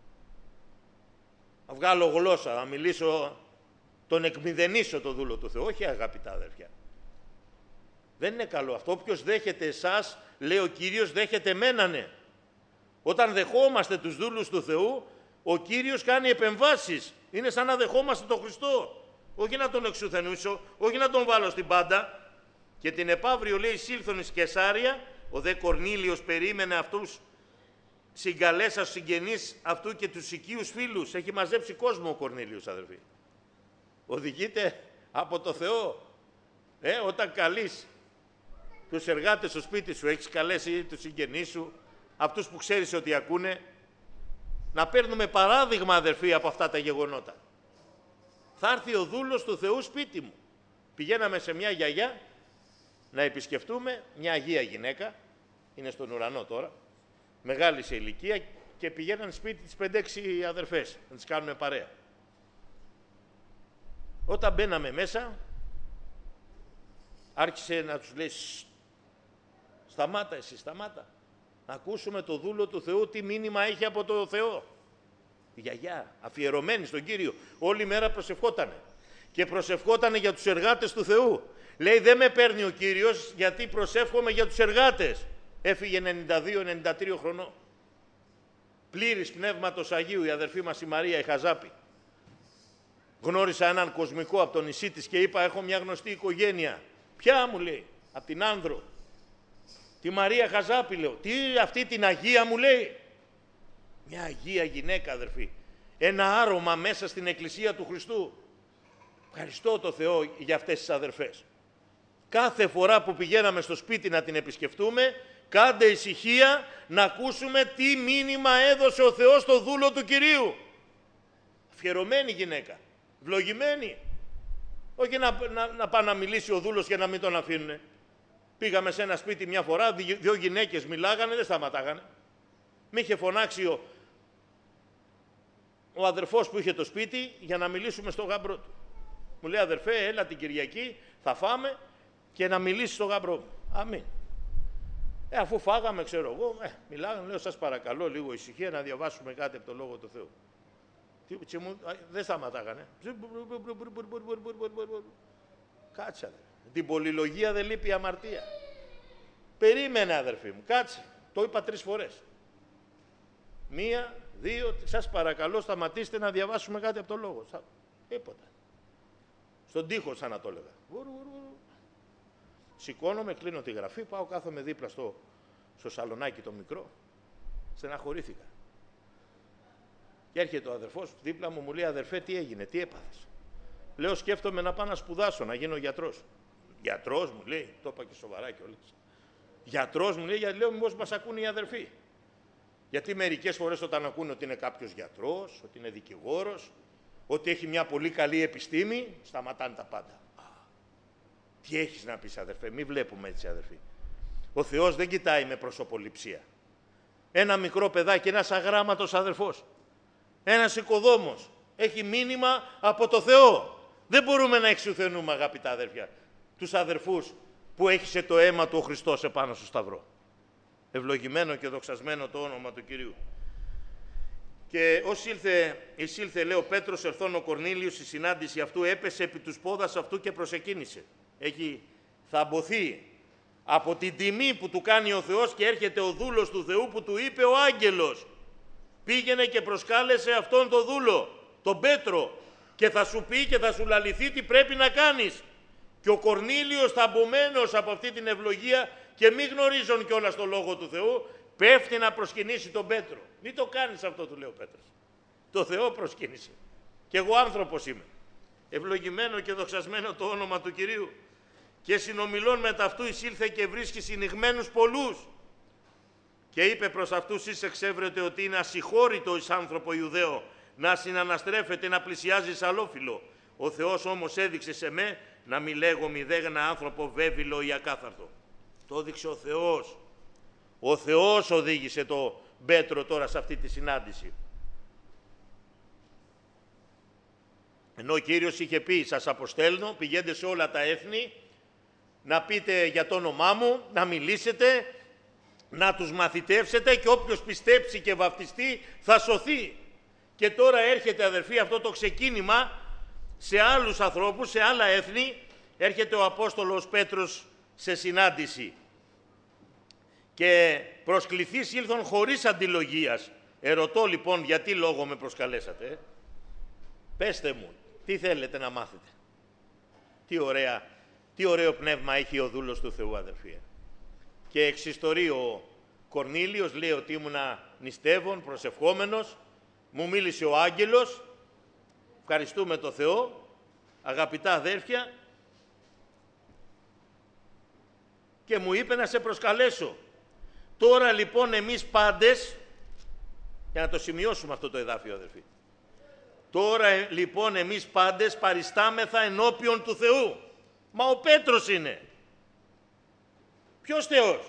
Να βγάλω γλώσσα, να μιλήσω, τον εκμηδενήσω το δούλο του Θεού. Όχι, αγαπητά αδερφιά. Δεν είναι καλό αυτό. Όποιος δέχεται εσάς, λέει ο Κύριος, δέχεται εμένανε. Όταν δεχόμαστε τους δούλους του Θεού, ο Κύριος κάνει επεμβάσεις. Είναι σαν να δεχόμαστε τον Χριστό. Όχι να τον εξουθενήσω, όχι να τον βάλω στην πάντα. Και την επαύριο, λέει, σύλθον εις Καισάρια, ο δε Κορνήλιος περίμενε αυτούς, συγκαλέσα στους συγγενείς αυτού και τους οικείους φίλους. Έχει μαζέψει κόσμο ο Κορνήλιος, αδερφοί. Οδηγείται από το Θεό. Ε, όταν καλείς τους εργάτες στο σπίτι σου, έχεις καλέσει τους συγγενείς σου, αυτούς που ξέρεις ότι ακούνε, να παίρνουμε παράδειγμα, αδερφοί, από αυτά τα γεγονότα. Θα έρθει ο δούλος του Θεού σπίτι μου. Πηγαίναμε σε μια γιαγιά να επισκεφτούμε, μια αγία γυναίκα, είναι στον ουρανό τώρα, μεγάλη σε ηλικία, και πηγαίναν σπίτι τις πέντε έξι αδερφές, να τις κάνουμε παρέα. Όταν μπαίναμε μέσα, άρχισε να τους λέει, σταμάτα εσύ, σταμάτα, να ακούσουμε το δούλο του Θεού τι μήνυμα έχει από το Θεό. Η γιαγιά, αφιερωμένη στον Κύριο, όλη μέρα προσευχότανε. και προσευχότανε για τους εργάτες του Θεού. Λέει, δεν με παίρνει ο Κύριος γιατί προσεύχομαι για τους εργάτες. Έφυγε ενενήντα δύο ενενήντα τρία χρονών. Πλήρης Πνεύματος Αγίου η αδερφή μας η Μαρία η Χαζάπη. Γνώρισα έναν κοσμικό από το νησί της και είπα, έχω μια γνωστή οικογένεια. Ποια, μου λέει? Από την Άνδρο. Τη Μαρία Χαζάπη, λέω. Τι, αυτή την Αγία, μου λέει? Μια Αγία γυναίκα, αδερφή. Ένα άρωμα μέσα στην Εκκλησία του Χριστού. Ευχαριστώ το Θεό για αυτές τις αδερφές. Κάθε φορά που πηγαίναμε στο σπίτι να την επισκεφτούμε, κάντε ησυχία να ακούσουμε τι μήνυμα έδωσε ο Θεός στο δούλο του Κυρίου. Αφιερωμένη γυναίκα, ευλογημένη. Όχι να, να, να πάει να μιλήσει ο δούλος και να μην τον αφήνουνε. Πήγαμε σε ένα σπίτι μια φορά, δύο γυναίκες μιλάγανε, δεν σταματάγανε. Μ' είχε φωνάξει ο, ο αδερφός που είχε το σπίτι για να μιλήσουμε στο γαμπρό του. Μου λέει, αδερφέ, έλα την Κυριακή, θα φάμε και να μιλήσει στο γαμπρό μου. Αμήν. Ε, αφού φάγαμε, ξέρω εγώ, ε, μιλάγανε, λέω, σας παρακαλώ λίγο ησυχία να διαβάσουμε κάτι από το Λόγο του Θεού. Και μου, δεν σταματάγανε. Κάτσε, αδερφέ. Την πολυλογία δεν λείπει η αμαρτία. Περίμενε, αδερφοί μου, κάτσε. Το είπα τρεις φορές. Μία, δύο, σας παρακαλώ σταματήστε να διαβάσουμε κάτι από το Λόγο. Τίποτα. Στον τοίχο σαν να το έλεγα. Σηκώνομαι, κλείνω τη γραφή, πάω, κάθομαι δίπλα στο, στο σαλονάκι το μικρό. Στεναχωρήθηκα. Και έρχεται ο αδερφός δίπλα μου, μου λέει, αδερφέ, τι έγινε, τι έπαθες? Λέω, σκέφτομαι να πάω να σπουδάσω, να γίνω γιατρός. Γιατρός, μου λέει, το είπα και σοβαρά κιόλας. Γιατρός, μου λέει, γιατί λέω, μήπως μας ακούνε οι αδερφοί. Γιατί μερικές φορές όταν ακούνε ότι είναι κάποιος γιατρός, ότι είναι δικηγόρος, ότι έχει μια πολύ καλή επιστήμη, σταματάνε τα πάντα. Α, τι έχεις να πεις, αδερφέ? Μη βλέπουμε έτσι, αδερφοί. Ο Θεός δεν κοιτάει με προσωποληψία. Ένα μικρό παιδάκι, ένας αγράμματος αδερφός, ένας οικοδόμος, έχει μήνυμα από το Θεό. Δεν μπορούμε να εξουθενούμε, αγαπητά αδερφιά, τους αδερφούς που έχισε το αίμα του ο Χριστός επάνω στο Σταυρό. Ευλογημένο και δοξασμένο το όνομα του Κυρίου. Και ως ήλθε, εισήλθε, λέει ο Πέτρος, ερθών ο Κορνήλιος, η συνάντηση αυτού έπεσε επί τους πόδας αυτού και προσεκίνησε. Έχει θαμποθεί από την τιμή που του κάνει ο Θεός και έρχεται ο δούλος του Θεού που του είπε ο άγγελος. Πήγαινε και προσκάλεσε αυτόν τον δούλο, τον Πέτρο, και θα σου πει και θα σου λαληθεί τι πρέπει να κάνεις. Και ο Κορνήλιος, θαμπομένος από αυτή την ευλογία και μη γνωρίζουν κιόλας το Λόγο του Θεού, πέφτει να προσκυνήσει τον Πέτρο. Μην το κάνεις αυτό, του λέει ο Πέτρος. Το Θεό προσκύνησε. Και εγώ άνθρωπος είμαι. Ευλογημένο και δοξασμένο το όνομα του Κυρίου. Και συνομιλών με ταυτού εισήλθε και βρίσκει συνηγμένους πολλούς. Και είπε προς αυτούς, εις εξέβρετε ότι είναι ασυγχώρητο εις άνθρωπο Ιουδαίο να συναναστρέφεται, να πλησιάζει σαλόφιλο. Ο Θεός όμως έδειξε σε με να μη λέγω μηδέγνα άνθρωπο βέβυλο ή ακάθαρτο. Το έδειξε ο Θεός. Ο Θεός οδήγησε το Πέτρο τώρα σε αυτή τη συνάντηση. Ενώ ο Κύριος είχε πει, σας αποστέλνω, πηγαίνετε σε όλα τα έθνη, να πείτε για το όνομά μου, να μιλήσετε, να τους μαθητεύσετε και όποιος πιστέψει και βαφτιστεί θα σωθεί. Και τώρα έρχεται, αδερφοί, αυτό το ξεκίνημα σε άλλους ανθρώπους, σε άλλα έθνη, έρχεται ο Απόστολος Πέτρος σε συνάντηση. Και προσκληθείς ήλθον χωρίς αντιλογίας. Ερωτώ λοιπόν, γιατί λόγο με προσκαλέσατε? Ε? Πέστε μου, τι θέλετε να μάθετε? Τι, ωραία, τι ωραίο πνεύμα έχει ο δούλος του Θεού, αδερφοί. Και εξιστορεί ο Κορνήλιος, λέει ότι ήμουνα νηστεύων, προσευχόμενος, μου μίλησε ο άγγελος, ευχαριστούμε το Θεό, αγαπητά αδέρφια, και μου είπε να σε προσκαλέσω. Τώρα λοιπόν εμείς πάντες, για να το σημειώσουμε αυτό το εδάφιο, αδερφοί, τώρα λοιπόν εμείς πάντες παριστάμεθα ενώπιον του Θεού. Μα ο Πέτρος είναι. Ποιος Θεός?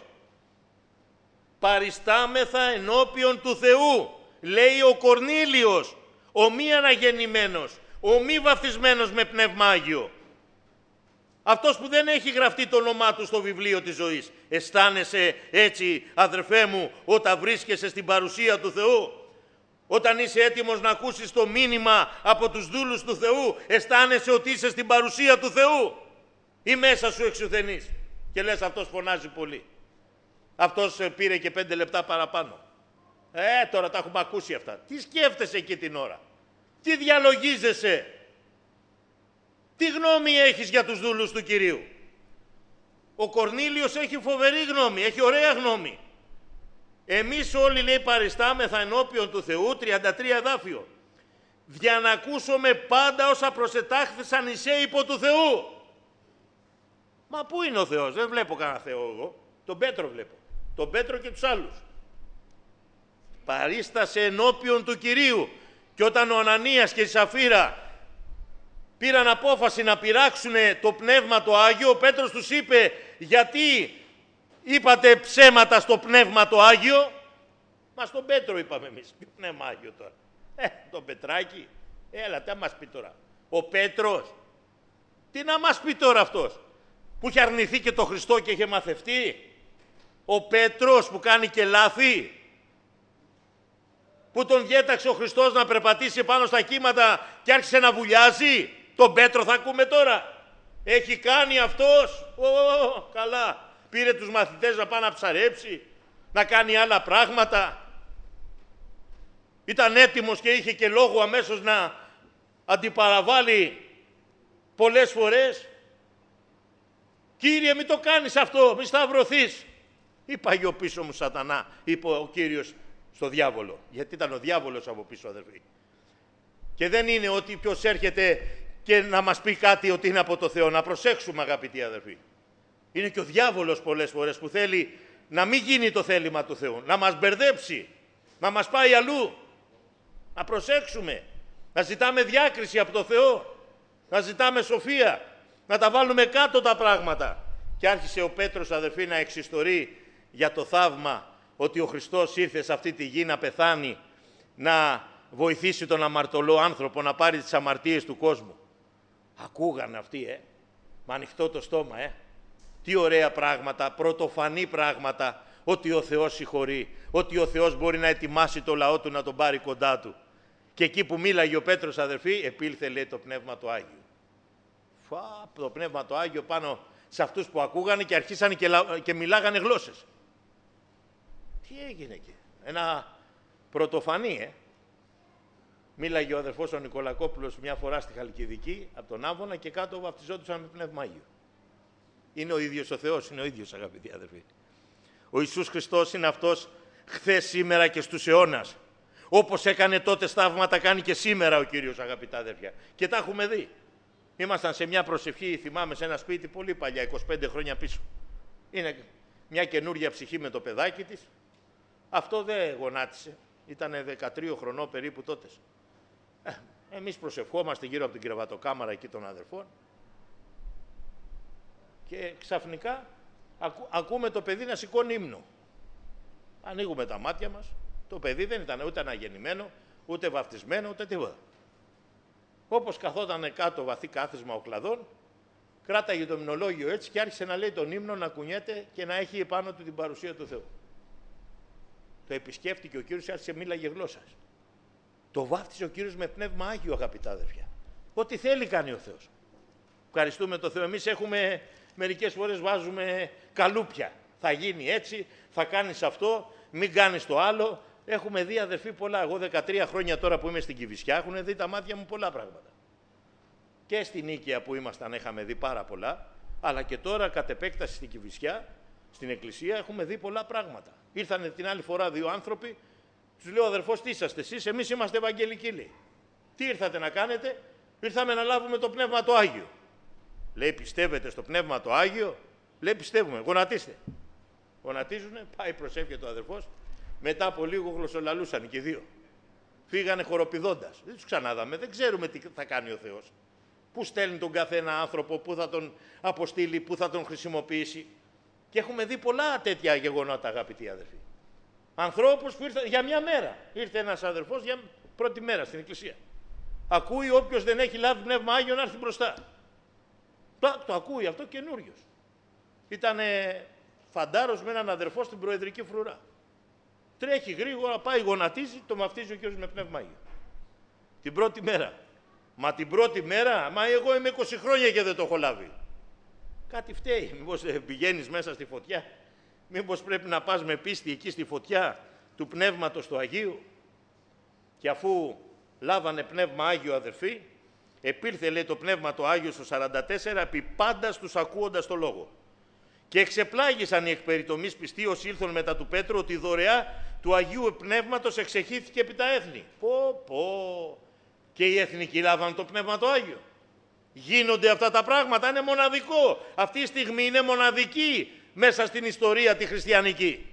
Παριστάμεθα ενώπιον του Θεού, λέει ο Κορνήλιος, ο μη αναγεννημένος, ο μη βαφτισμένος με Πνεύμα Άγιο. Αυτός που δεν έχει γραφτεί το όνομά του στο βιβλίο της ζωής. Αισθάνεσαι έτσι, αδερφέ μου, όταν βρίσκεσαι στην παρουσία του Θεού? Όταν είσαι έτοιμος να ακούσεις το μήνυμα από τους δούλους του Θεού, αισθάνεσαι ότι είσαι στην παρουσία του Θεού ή μέσα σου εξουθενείς και λες αυτός φωνάζει πολύ. Αυτός πήρε και πέντε λεπτά παραπάνω. Ε, τώρα τα έχουμε ακούσει αυτά. Τι σκέφτεσαι εκεί την ώρα? Τι διαλογίζεσαι? Τι γνώμη έχεις για τους δούλους του Κυρίου? Ο Κορνήλιος έχει φοβερή γνώμη, έχει ωραία γνώμη. Εμείς όλοι, λέει, παριστάμεθα ενώπιον του Θεού, τριάντα τρία εδάφιο, για να ακούσουμε πάντα όσα προσετάχθησαν εις υπό του Θεού. Μα πού είναι ο Θεός? Δεν βλέπω κανένα Θεό εγώ. Τον Πέτρο βλέπω. Τον Πέτρο και τους άλλους. Παρίστασε ενώπιον του Κυρίου. Και όταν ο Ανανίας και η Σαφίρα πήραν απόφαση να πειράξουν το Πνεύμα το Άγιο, ο Πέτρος τους είπε, γιατί είπατε ψέματα στο Πνεύμα το Άγιο? Μα στον Πέτρο είπαμε εμείς. Ποιο Πνεύμα Άγιο τώρα? Ε, τον Πετράκι. Έλα, τι να μας πει τώρα? Ο Πέτρος. Τι να μας πει τώρα αυτός? Που είχε αρνηθεί και το Χριστό και είχε μαθευτεί. Ο Πέτρος που κάνει και λάθη. Που τον διέταξε ο Χριστός να περπατήσει πάνω στα κύματα και άρχισε να βουλιάζει. Τον Πέτρο θα ακούμε τώρα? Έχει κάνει αυτός? Ω, καλά. Πήρε τους μαθητές να πάει να ψαρέψει, να κάνει άλλα πράγματα. Ήταν έτοιμος και είχε και λόγο αμέσως να αντιπαραβάλει πολλές φορές. Κύριε, μην το κάνεις αυτό, μη σταυρωθείς. Είπα γιο πίσω μου σατανά, είπε ο Κύριος στο διάβολο. Γιατί ήταν ο διάβολος από πίσω, αδερφοί. Και δεν είναι ότι ποιος έρχεται και να μας πει κάτι ότι είναι από το Θεό. Να προσέξουμε, αγαπητοί αδερφοί. Είναι και ο διάβολος πολλές φορές που θέλει να μην γίνει το θέλημα του Θεού, να μας μπερδέψει, να μας πάει αλλού. Να προσέξουμε, να ζητάμε διάκριση από το Θεό, να ζητάμε σοφία, να τα βάλουμε κάτω τα πράγματα. Και άρχισε ο Πέτρος, αδερφοί, να εξιστορεί για το θαύμα ότι ο Χριστός ήρθε σε αυτή τη γη να πεθάνει, να βοηθήσει τον αμαρτωλό άνθρωπο να πάρει τις αμαρτίες του κόσμου. Ακούγανε αυτοί, ε, με ανοιχτό το στόμα, ε. Τι ωραία πράγματα, πρωτοφανή πράγματα, ότι ο Θεός συγχωρεί, ότι ο Θεός μπορεί να ετοιμάσει το λαό του να τον πάρει κοντά του. Και εκεί που μίλαγε ο Πέτρος, αδερφοί, επήλθε, λέει, το Πνεύμα το Άγιο. Φα, το Πνεύμα το Άγιο πάνω σε αυτούς που ακούγανε και αρχίσανε και, και μιλάγανε γλώσσες. Τι έγινε εκεί? Ένα πρωτοφανή, ε. Μίλαγε ο αδερφός ο Νικολακόπουλος μια φορά στη Χαλκιδική, από τον Άβωνα, και κάτω βαπτιζόντουσαν με Πνεύμα Άγιο. Είναι ο ίδιος ο Θεός, είναι ο ίδιος, αγαπητοί αδερφοί. Ο Ιησούς Χριστός είναι αυτός χθες, σήμερα και στους αιώνας. Όπως έκανε τότε σταύματα, κάνει και σήμερα ο Κύριος, αγαπητά αδερφιά. Και τα έχουμε δει. Ήμασταν σε μια προσευχή, θυμάμαι, σε ένα σπίτι πολύ παλιά, είκοσι πέντε χρόνια πίσω. Είναι μια καινούρια ψυχή με το παιδάκι της. Αυτό δεν γονάτισε. Ήταν δεκατρία χρονών περίπου τότε. Ε, εμείς προσευχόμαστε γύρω από την κρεβατοκάμαρα εκεί των αδερφών. Και ξαφνικά ακού, ακούμε το παιδί να σηκώνει ύμνο. Ανοίγουμε τα μάτια μας. Το παιδί δεν ήταν ούτε αναγεννημένο, ούτε βαφτισμένο, ούτε τίποτα. Όπως καθόταν κάτω βαθύ κάθισμα ο κλαδόν, κράταγε το υμνολόγιο έτσι και άρχισε να λέει τον ύμνο, να κουνιέται και να έχει επάνω του την παρουσία του Θεού. Το επισκέφτηκε ο Κύριος, άρχισε μίλαγε γλώσσας. Το βάφτισε ο Κύριος με Πνεύμα Άγιο, αγαπητά αδερφιά. Ό,τι θέλει κάνει ο Θεός. Ευχαριστούμε τον Θεό. Εμείς έχουμε, μερικές φορές βάζουμε καλούπια. Θα γίνει έτσι, θα κάνεις αυτό, μην κάνεις το άλλο. Έχουμε δει, αδερφοί, πολλά. Εγώ δεκατρία χρόνια τώρα που είμαι στην Κηφισιά, έχουν δει τα μάτια μου πολλά πράγματα. Και στην Νίκαια που ήμασταν είχαμε δει πάρα πολλά, αλλά και τώρα κατ' επέκταση στην Κηφισιά, στην Εκκλησία, έχουμε δει πολλά πράγματα. Ήρθανε την άλλη φορά δύο άνθρωποι, τους λέω, αδερφός, τι είσαστε εσείς? Εμείς είμαστε Ευαγγελικοί, λέει. Τι ήρθατε να κάνετε? Ήρθαμε να λάβουμε το Πνεύμα το Άγιο. Λέει, πιστεύετε στο Πνεύμα το Άγιο? Λέει, πιστεύουμε. Γονατίστε. Γονατίζουνε, πάει, προσεύχεται ο αδερφός. Μετά από λίγο γλωσσολαλούσαν και οι δύο. Φύγανε χοροπηδώντας. Δεν τους ξανάδαμε, δεν ξέρουμε τι θα κάνει ο Θεός. Πού στέλνει τον καθένα άνθρωπο, πού θα τον αποστείλει, πού θα τον χρησιμοποιήσει. Και έχουμε δει πολλά τέτοια γεγονότα, αγαπητοί αδερφοί. Ανθρώπους που ήρθαν για μια μέρα. Ήρθε ένας αδερφός για πρώτη μέρα στην Εκκλησία. Ακούει όποιος δεν έχει λάβει Πνεύμα Άγιο να έρθει μπροστά. Το, το ακούει αυτό καινούριος. Ήτανε φαντάρος με έναν αδερφό στην Προεδρική Φρουρά. Τρέχει γρήγορα, πάει, γονατίζει, το βαφτίζει ο Κύριος με Πνεύμα Άγιο. Την πρώτη μέρα. Μα την πρώτη μέρα, μα εγώ είμαι είκοσι χρόνια και δεν το έχω λάβει. Κάτι φταίει. Μήπως πηγαίνεις μέσα στη φωτιά. Μήπως πρέπει να πας με πίστη εκεί στη φωτιά του Πνεύματος του Αγίου. Και αφού λάβανε Πνεύμα Άγιο, αδερφοί, επήλθε, λέει, το Πνεύμα το Άγιο στο σαράντα τέσσερα επί πάντας τους ακούοντας το λόγο. Και εξεπλάγησαν οι εκπεριτομείς πιστοί ως ήλθον μετά του Πέτρου ότι η δωρεά του Αγίου Πνεύματος εξεχύθηκε επί τα έθνη. Πω πω. Και οι εθνικοί λάβαν το Πνεύμα το Άγιο. Γίνονται αυτά τα πράγματα, είναι μοναδικό. Αυτή η στιγμή είναι μοναδική μέσα στην ιστορία τη χριστιανική.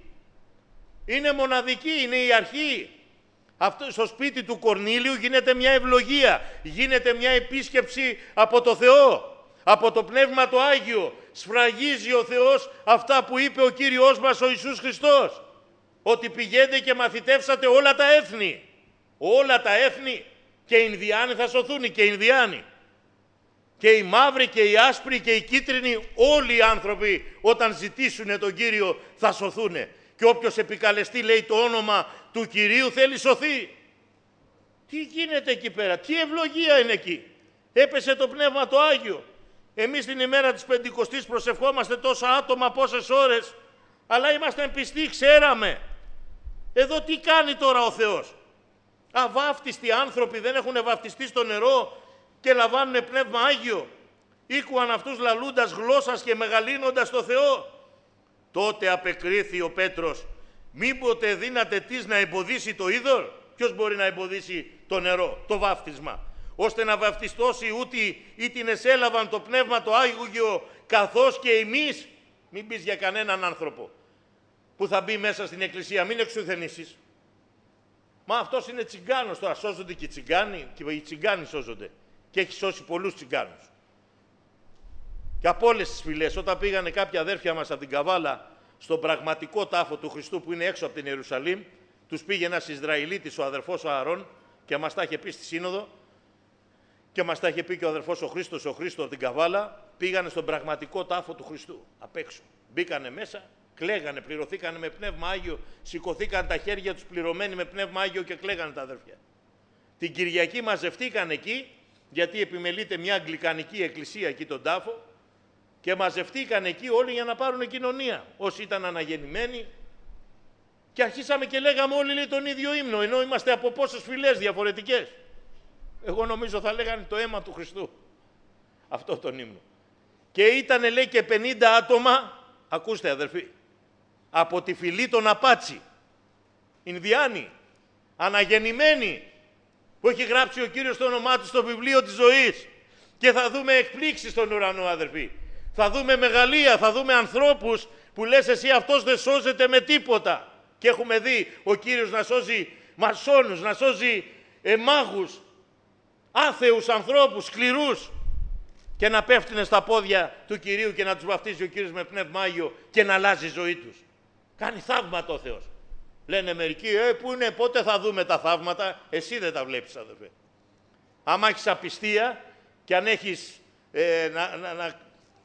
Είναι μοναδική, είναι η αρχή. Αυτό, στο σπίτι του Κορνήλιου γίνεται μια ευλογία, γίνεται μια επίσκεψη από το Θεό, από το Πνεύμα το Άγιο. Σφραγίζει ο Θεός αυτά που είπε ο Κύριος μας ο Ιησούς Χριστός, ότι πηγαίνετε και μαθητεύσατε όλα τα έθνη. Όλα τα έθνη, και οι Ινδιάνοι θα σωθούν, και οι Ινδιάνοι. Και οι μαύροι και οι άσπροι και οι κίτρινοι, όλοι οι άνθρωποι όταν ζητήσουν τον Κύριο θα σωθούν. Και όποιος επικαλεστεί, λέει, το όνομα του Κυρίου θέλει σωθεί. Τι γίνεται εκεί πέρα, τι ευλογία είναι εκεί. Έπεσε το Πνεύμα το Άγιο. Εμείς την ημέρα της Πεντηκοστής προσευχόμαστε τόσα άτομα, πόσες ώρες, αλλά είμαστε πιστοί, ξέραμε. Εδώ τι κάνει τώρα ο Θεός. Αβάφτιστοι άνθρωποι δεν έχουν βαφτιστεί στο νερό και λαμβάνουν Πνεύμα Άγιο. Ήκουαν αυτούς λαλούντας γλώσσας και μεγαλύνοντας το Θεό. Τότε απεκρίθη ο Πέτρος, μήποτε δύναται τις να εμποδίσει το είδωρ. Ποιος μπορεί να εμποδίσει το νερό, το βάφτισμα, ώστε να βαφτιστώσει ούτι ή την εσέλαβαν το Πνεύμα το Άγιο καθώς και εμείς. Μην πεις για κανέναν άνθρωπο που θα μπει μέσα στην εκκλησία, μην εξουθενήσεις. Μα αυτός είναι τσιγκάνος τώρα, σώζονται και οι τσιγκάνοι, και οι τσιγκάνοι σώζονται. Και έχει σώσει πολλούς τσιγκάνους. Και από όλες τις φυλές, όταν πήγανε κάποια αδέρφια μας από την Καβάλα στον πραγματικό τάφο του Χριστού που είναι έξω από την Ιερουσαλήμ, τους πήγε ένας Ισραηλίτης, ο αδερφός ο Ααρών, και μας τα είχε πει στη Σύνοδο, και μας τα είχε πει και ο αδερφός ο Χρήστος, ο Χρήστος από την Καβάλα, πήγανε στον πραγματικό τάφο του Χριστού, απ' έξω. Μπήκανε μέσα, κλαίγανε, πληρωθήκανε με Πνεύμα Άγιο, σηκωθήκαν τα χέρια τους πληρωμένοι με Πνεύμα Άγιο και κλαίγανε τα αδέρφια. Την Κυριακή μαζευτήκαν εκεί, γιατί επιμελείται μια αγγλικανική εκκλησία εκεί τον τάφο, και μαζευτήκαν εκεί όλοι για να πάρουν κοινωνία, όσοι ήταν αναγεννημένοι, και αρχίσαμε και λέγαμε όλοι, λέει, τον ίδιο ύμνο, ενώ είμαστε από πόσες φυλές διαφορετικές. Εγώ νομίζω θα λέγανε το αίμα του Χριστού, αυτό τον ύμνο. Και ήταν, λέει, και πενήντα άτομα, ακούστε αδερφοί, από τη φυλή των Απάτσι, Ινδιάνοι, αναγεννημένοι, που έχει γράψει ο Κύριος το όνομά του στο βιβλίο της ζωής. Και θα δούμε εκπλήξεις στον ουρανό, αδερφοί. Θα δούμε μεγαλεία, θα δούμε ανθρώπους που λες εσύ αυτός δεν σώζεται με τίποτα. Και έχουμε δει ο Κύριος να σώζει μασόνους, να σώζει ε, μάγους, άθεους ανθρώπους, σκληρούς, και να πέφτουν στα πόδια του Κυρίου και να τους βαφτίζει ο Κύριος με Πνεύμα Άγιο και να αλλάζει η ζωή τους. Κάνει θαύματα ο Θεός. Λένε μερικοί, ε, πού είναι, πότε θα δούμε τα θαύματα. Εσύ δεν τα βλέπεις, αδερφέ. Άμα έχεις απιστία και αν έχεις ε, να, να, να,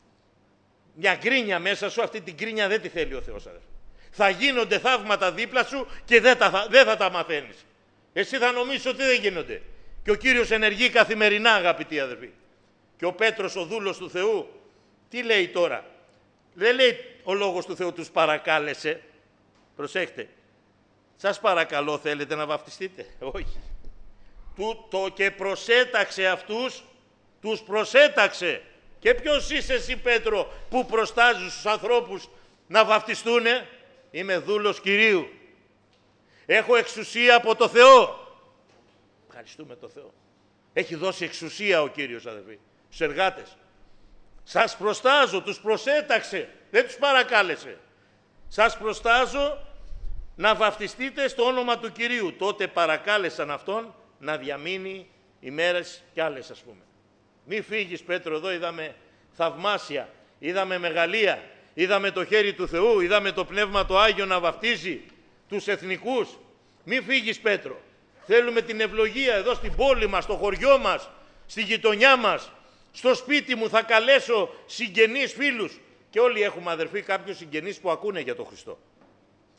μια γκρίνια μέσα σου, αυτή την γκρίνια δεν τη θέλει ο Θεός, αδερφέ. Θα γίνονται θαύματα δίπλα σου και δεν, τα, δεν θα τα μαθαίνεις. Εσύ θα νομίζεις ότι δεν γίνονται. Και ο Κύριος ενεργεί καθημερινά, αγαπητοί αδερφοί. Και ο Πέτρος, ο δούλος του Θεού, τι λέει τώρα. Δεν λέει ο λόγος του Θεού τους παρακάλεσε. Προσέχτε. Σας παρακαλώ, θέλετε να βαφτιστείτε. Όχι. Του, το και προσέταξε αυτούς, τους προσέταξε. Και ποιος είσαι εσύ, Πέτρο, που προστάζεις στους ανθρώπους να βαφτιστούνε. Είμαι δούλος Κυρίου. Έχω εξουσία από το Θεό. Ευχαριστούμε το Θεό. Έχει δώσει εξουσία ο Κύριος, αδερφοί, στους εργάτες. Σας προστάζω, τους προσέταξε, δεν τους παρακάλεσε. Σας προστάζω να βαφτιστείτε στο όνομα του Κυρίου. Τότε παρακάλεσαν αυτόν να διαμείνει ημέρες κι άλλες, ας πούμε. Μη φύγεις, Πέτρο, εδώ είδαμε θαυμάσια, είδαμε μεγαλεία, είδαμε το χέρι του Θεού, είδαμε το Πνεύμα το Άγιο να βαφτίζει τους εθνικούς. Μη φύγεις, Πέτρο. Θέλουμε την ευλογία εδώ στην πόλη μας, στο χωριό μας, στη γειτονιά μας. Στο σπίτι μου θα καλέσω συγγενείς, φίλους. Και όλοι έχουμε, αδερφοί, κάποιους συγγενείς που ακούνε για τον Χριστό.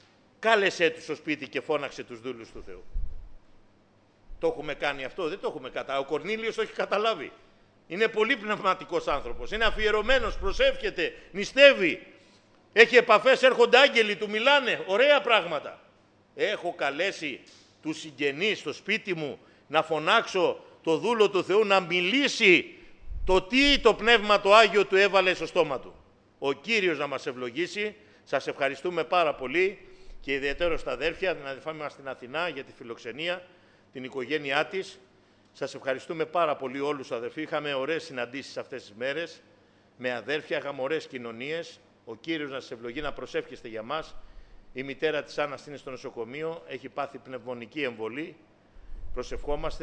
κάλεσέ τους στο σπίτι και φώναξε τους δούλους του Θεού. Το έχουμε κάνει αυτό, δεν το έχουμε καταλάβει. Ο Κορνήλιος το έχει καταλάβει. Είναι πολύ πνευματικός άνθρωπος, είναι αφιερωμένος, προσεύχεται, νηστεύει. Έχει επαφές, έρχονται άγγελοι, του μιλάνε, ωραία πράγματα. Έχω καλέσει τους συγγενείς στο σπίτι μου να φωνάξω το δούλο του Θεού να μιλήσει το τι το Πνεύμα το Άγιο του έβαλε στο στόμα του. Ο Κύριος να μας ευλογήσει. Σας ευχαριστούμε πάρα πολύ και ιδιαίτερα στα αδέρφια, την αδερφά μας στην Αθηνά για τη φιλοξενία, την οικογένειά της. Σας ευχαριστούμε πάρα πολύ όλους αδερφοί. Είχαμε ωραίες συναντήσεις αυτές τις μέρες με αδέρφια, είχαμε ωραίες κοινωνίες. Ο Κύριος να σας ευλογεί, να προσεύχεστε για μας. Η μητέρα της Άννας είναι στο νοσοκομείο, έχει πάθει πνευμονική εμβολή. Προσευχόμαστε.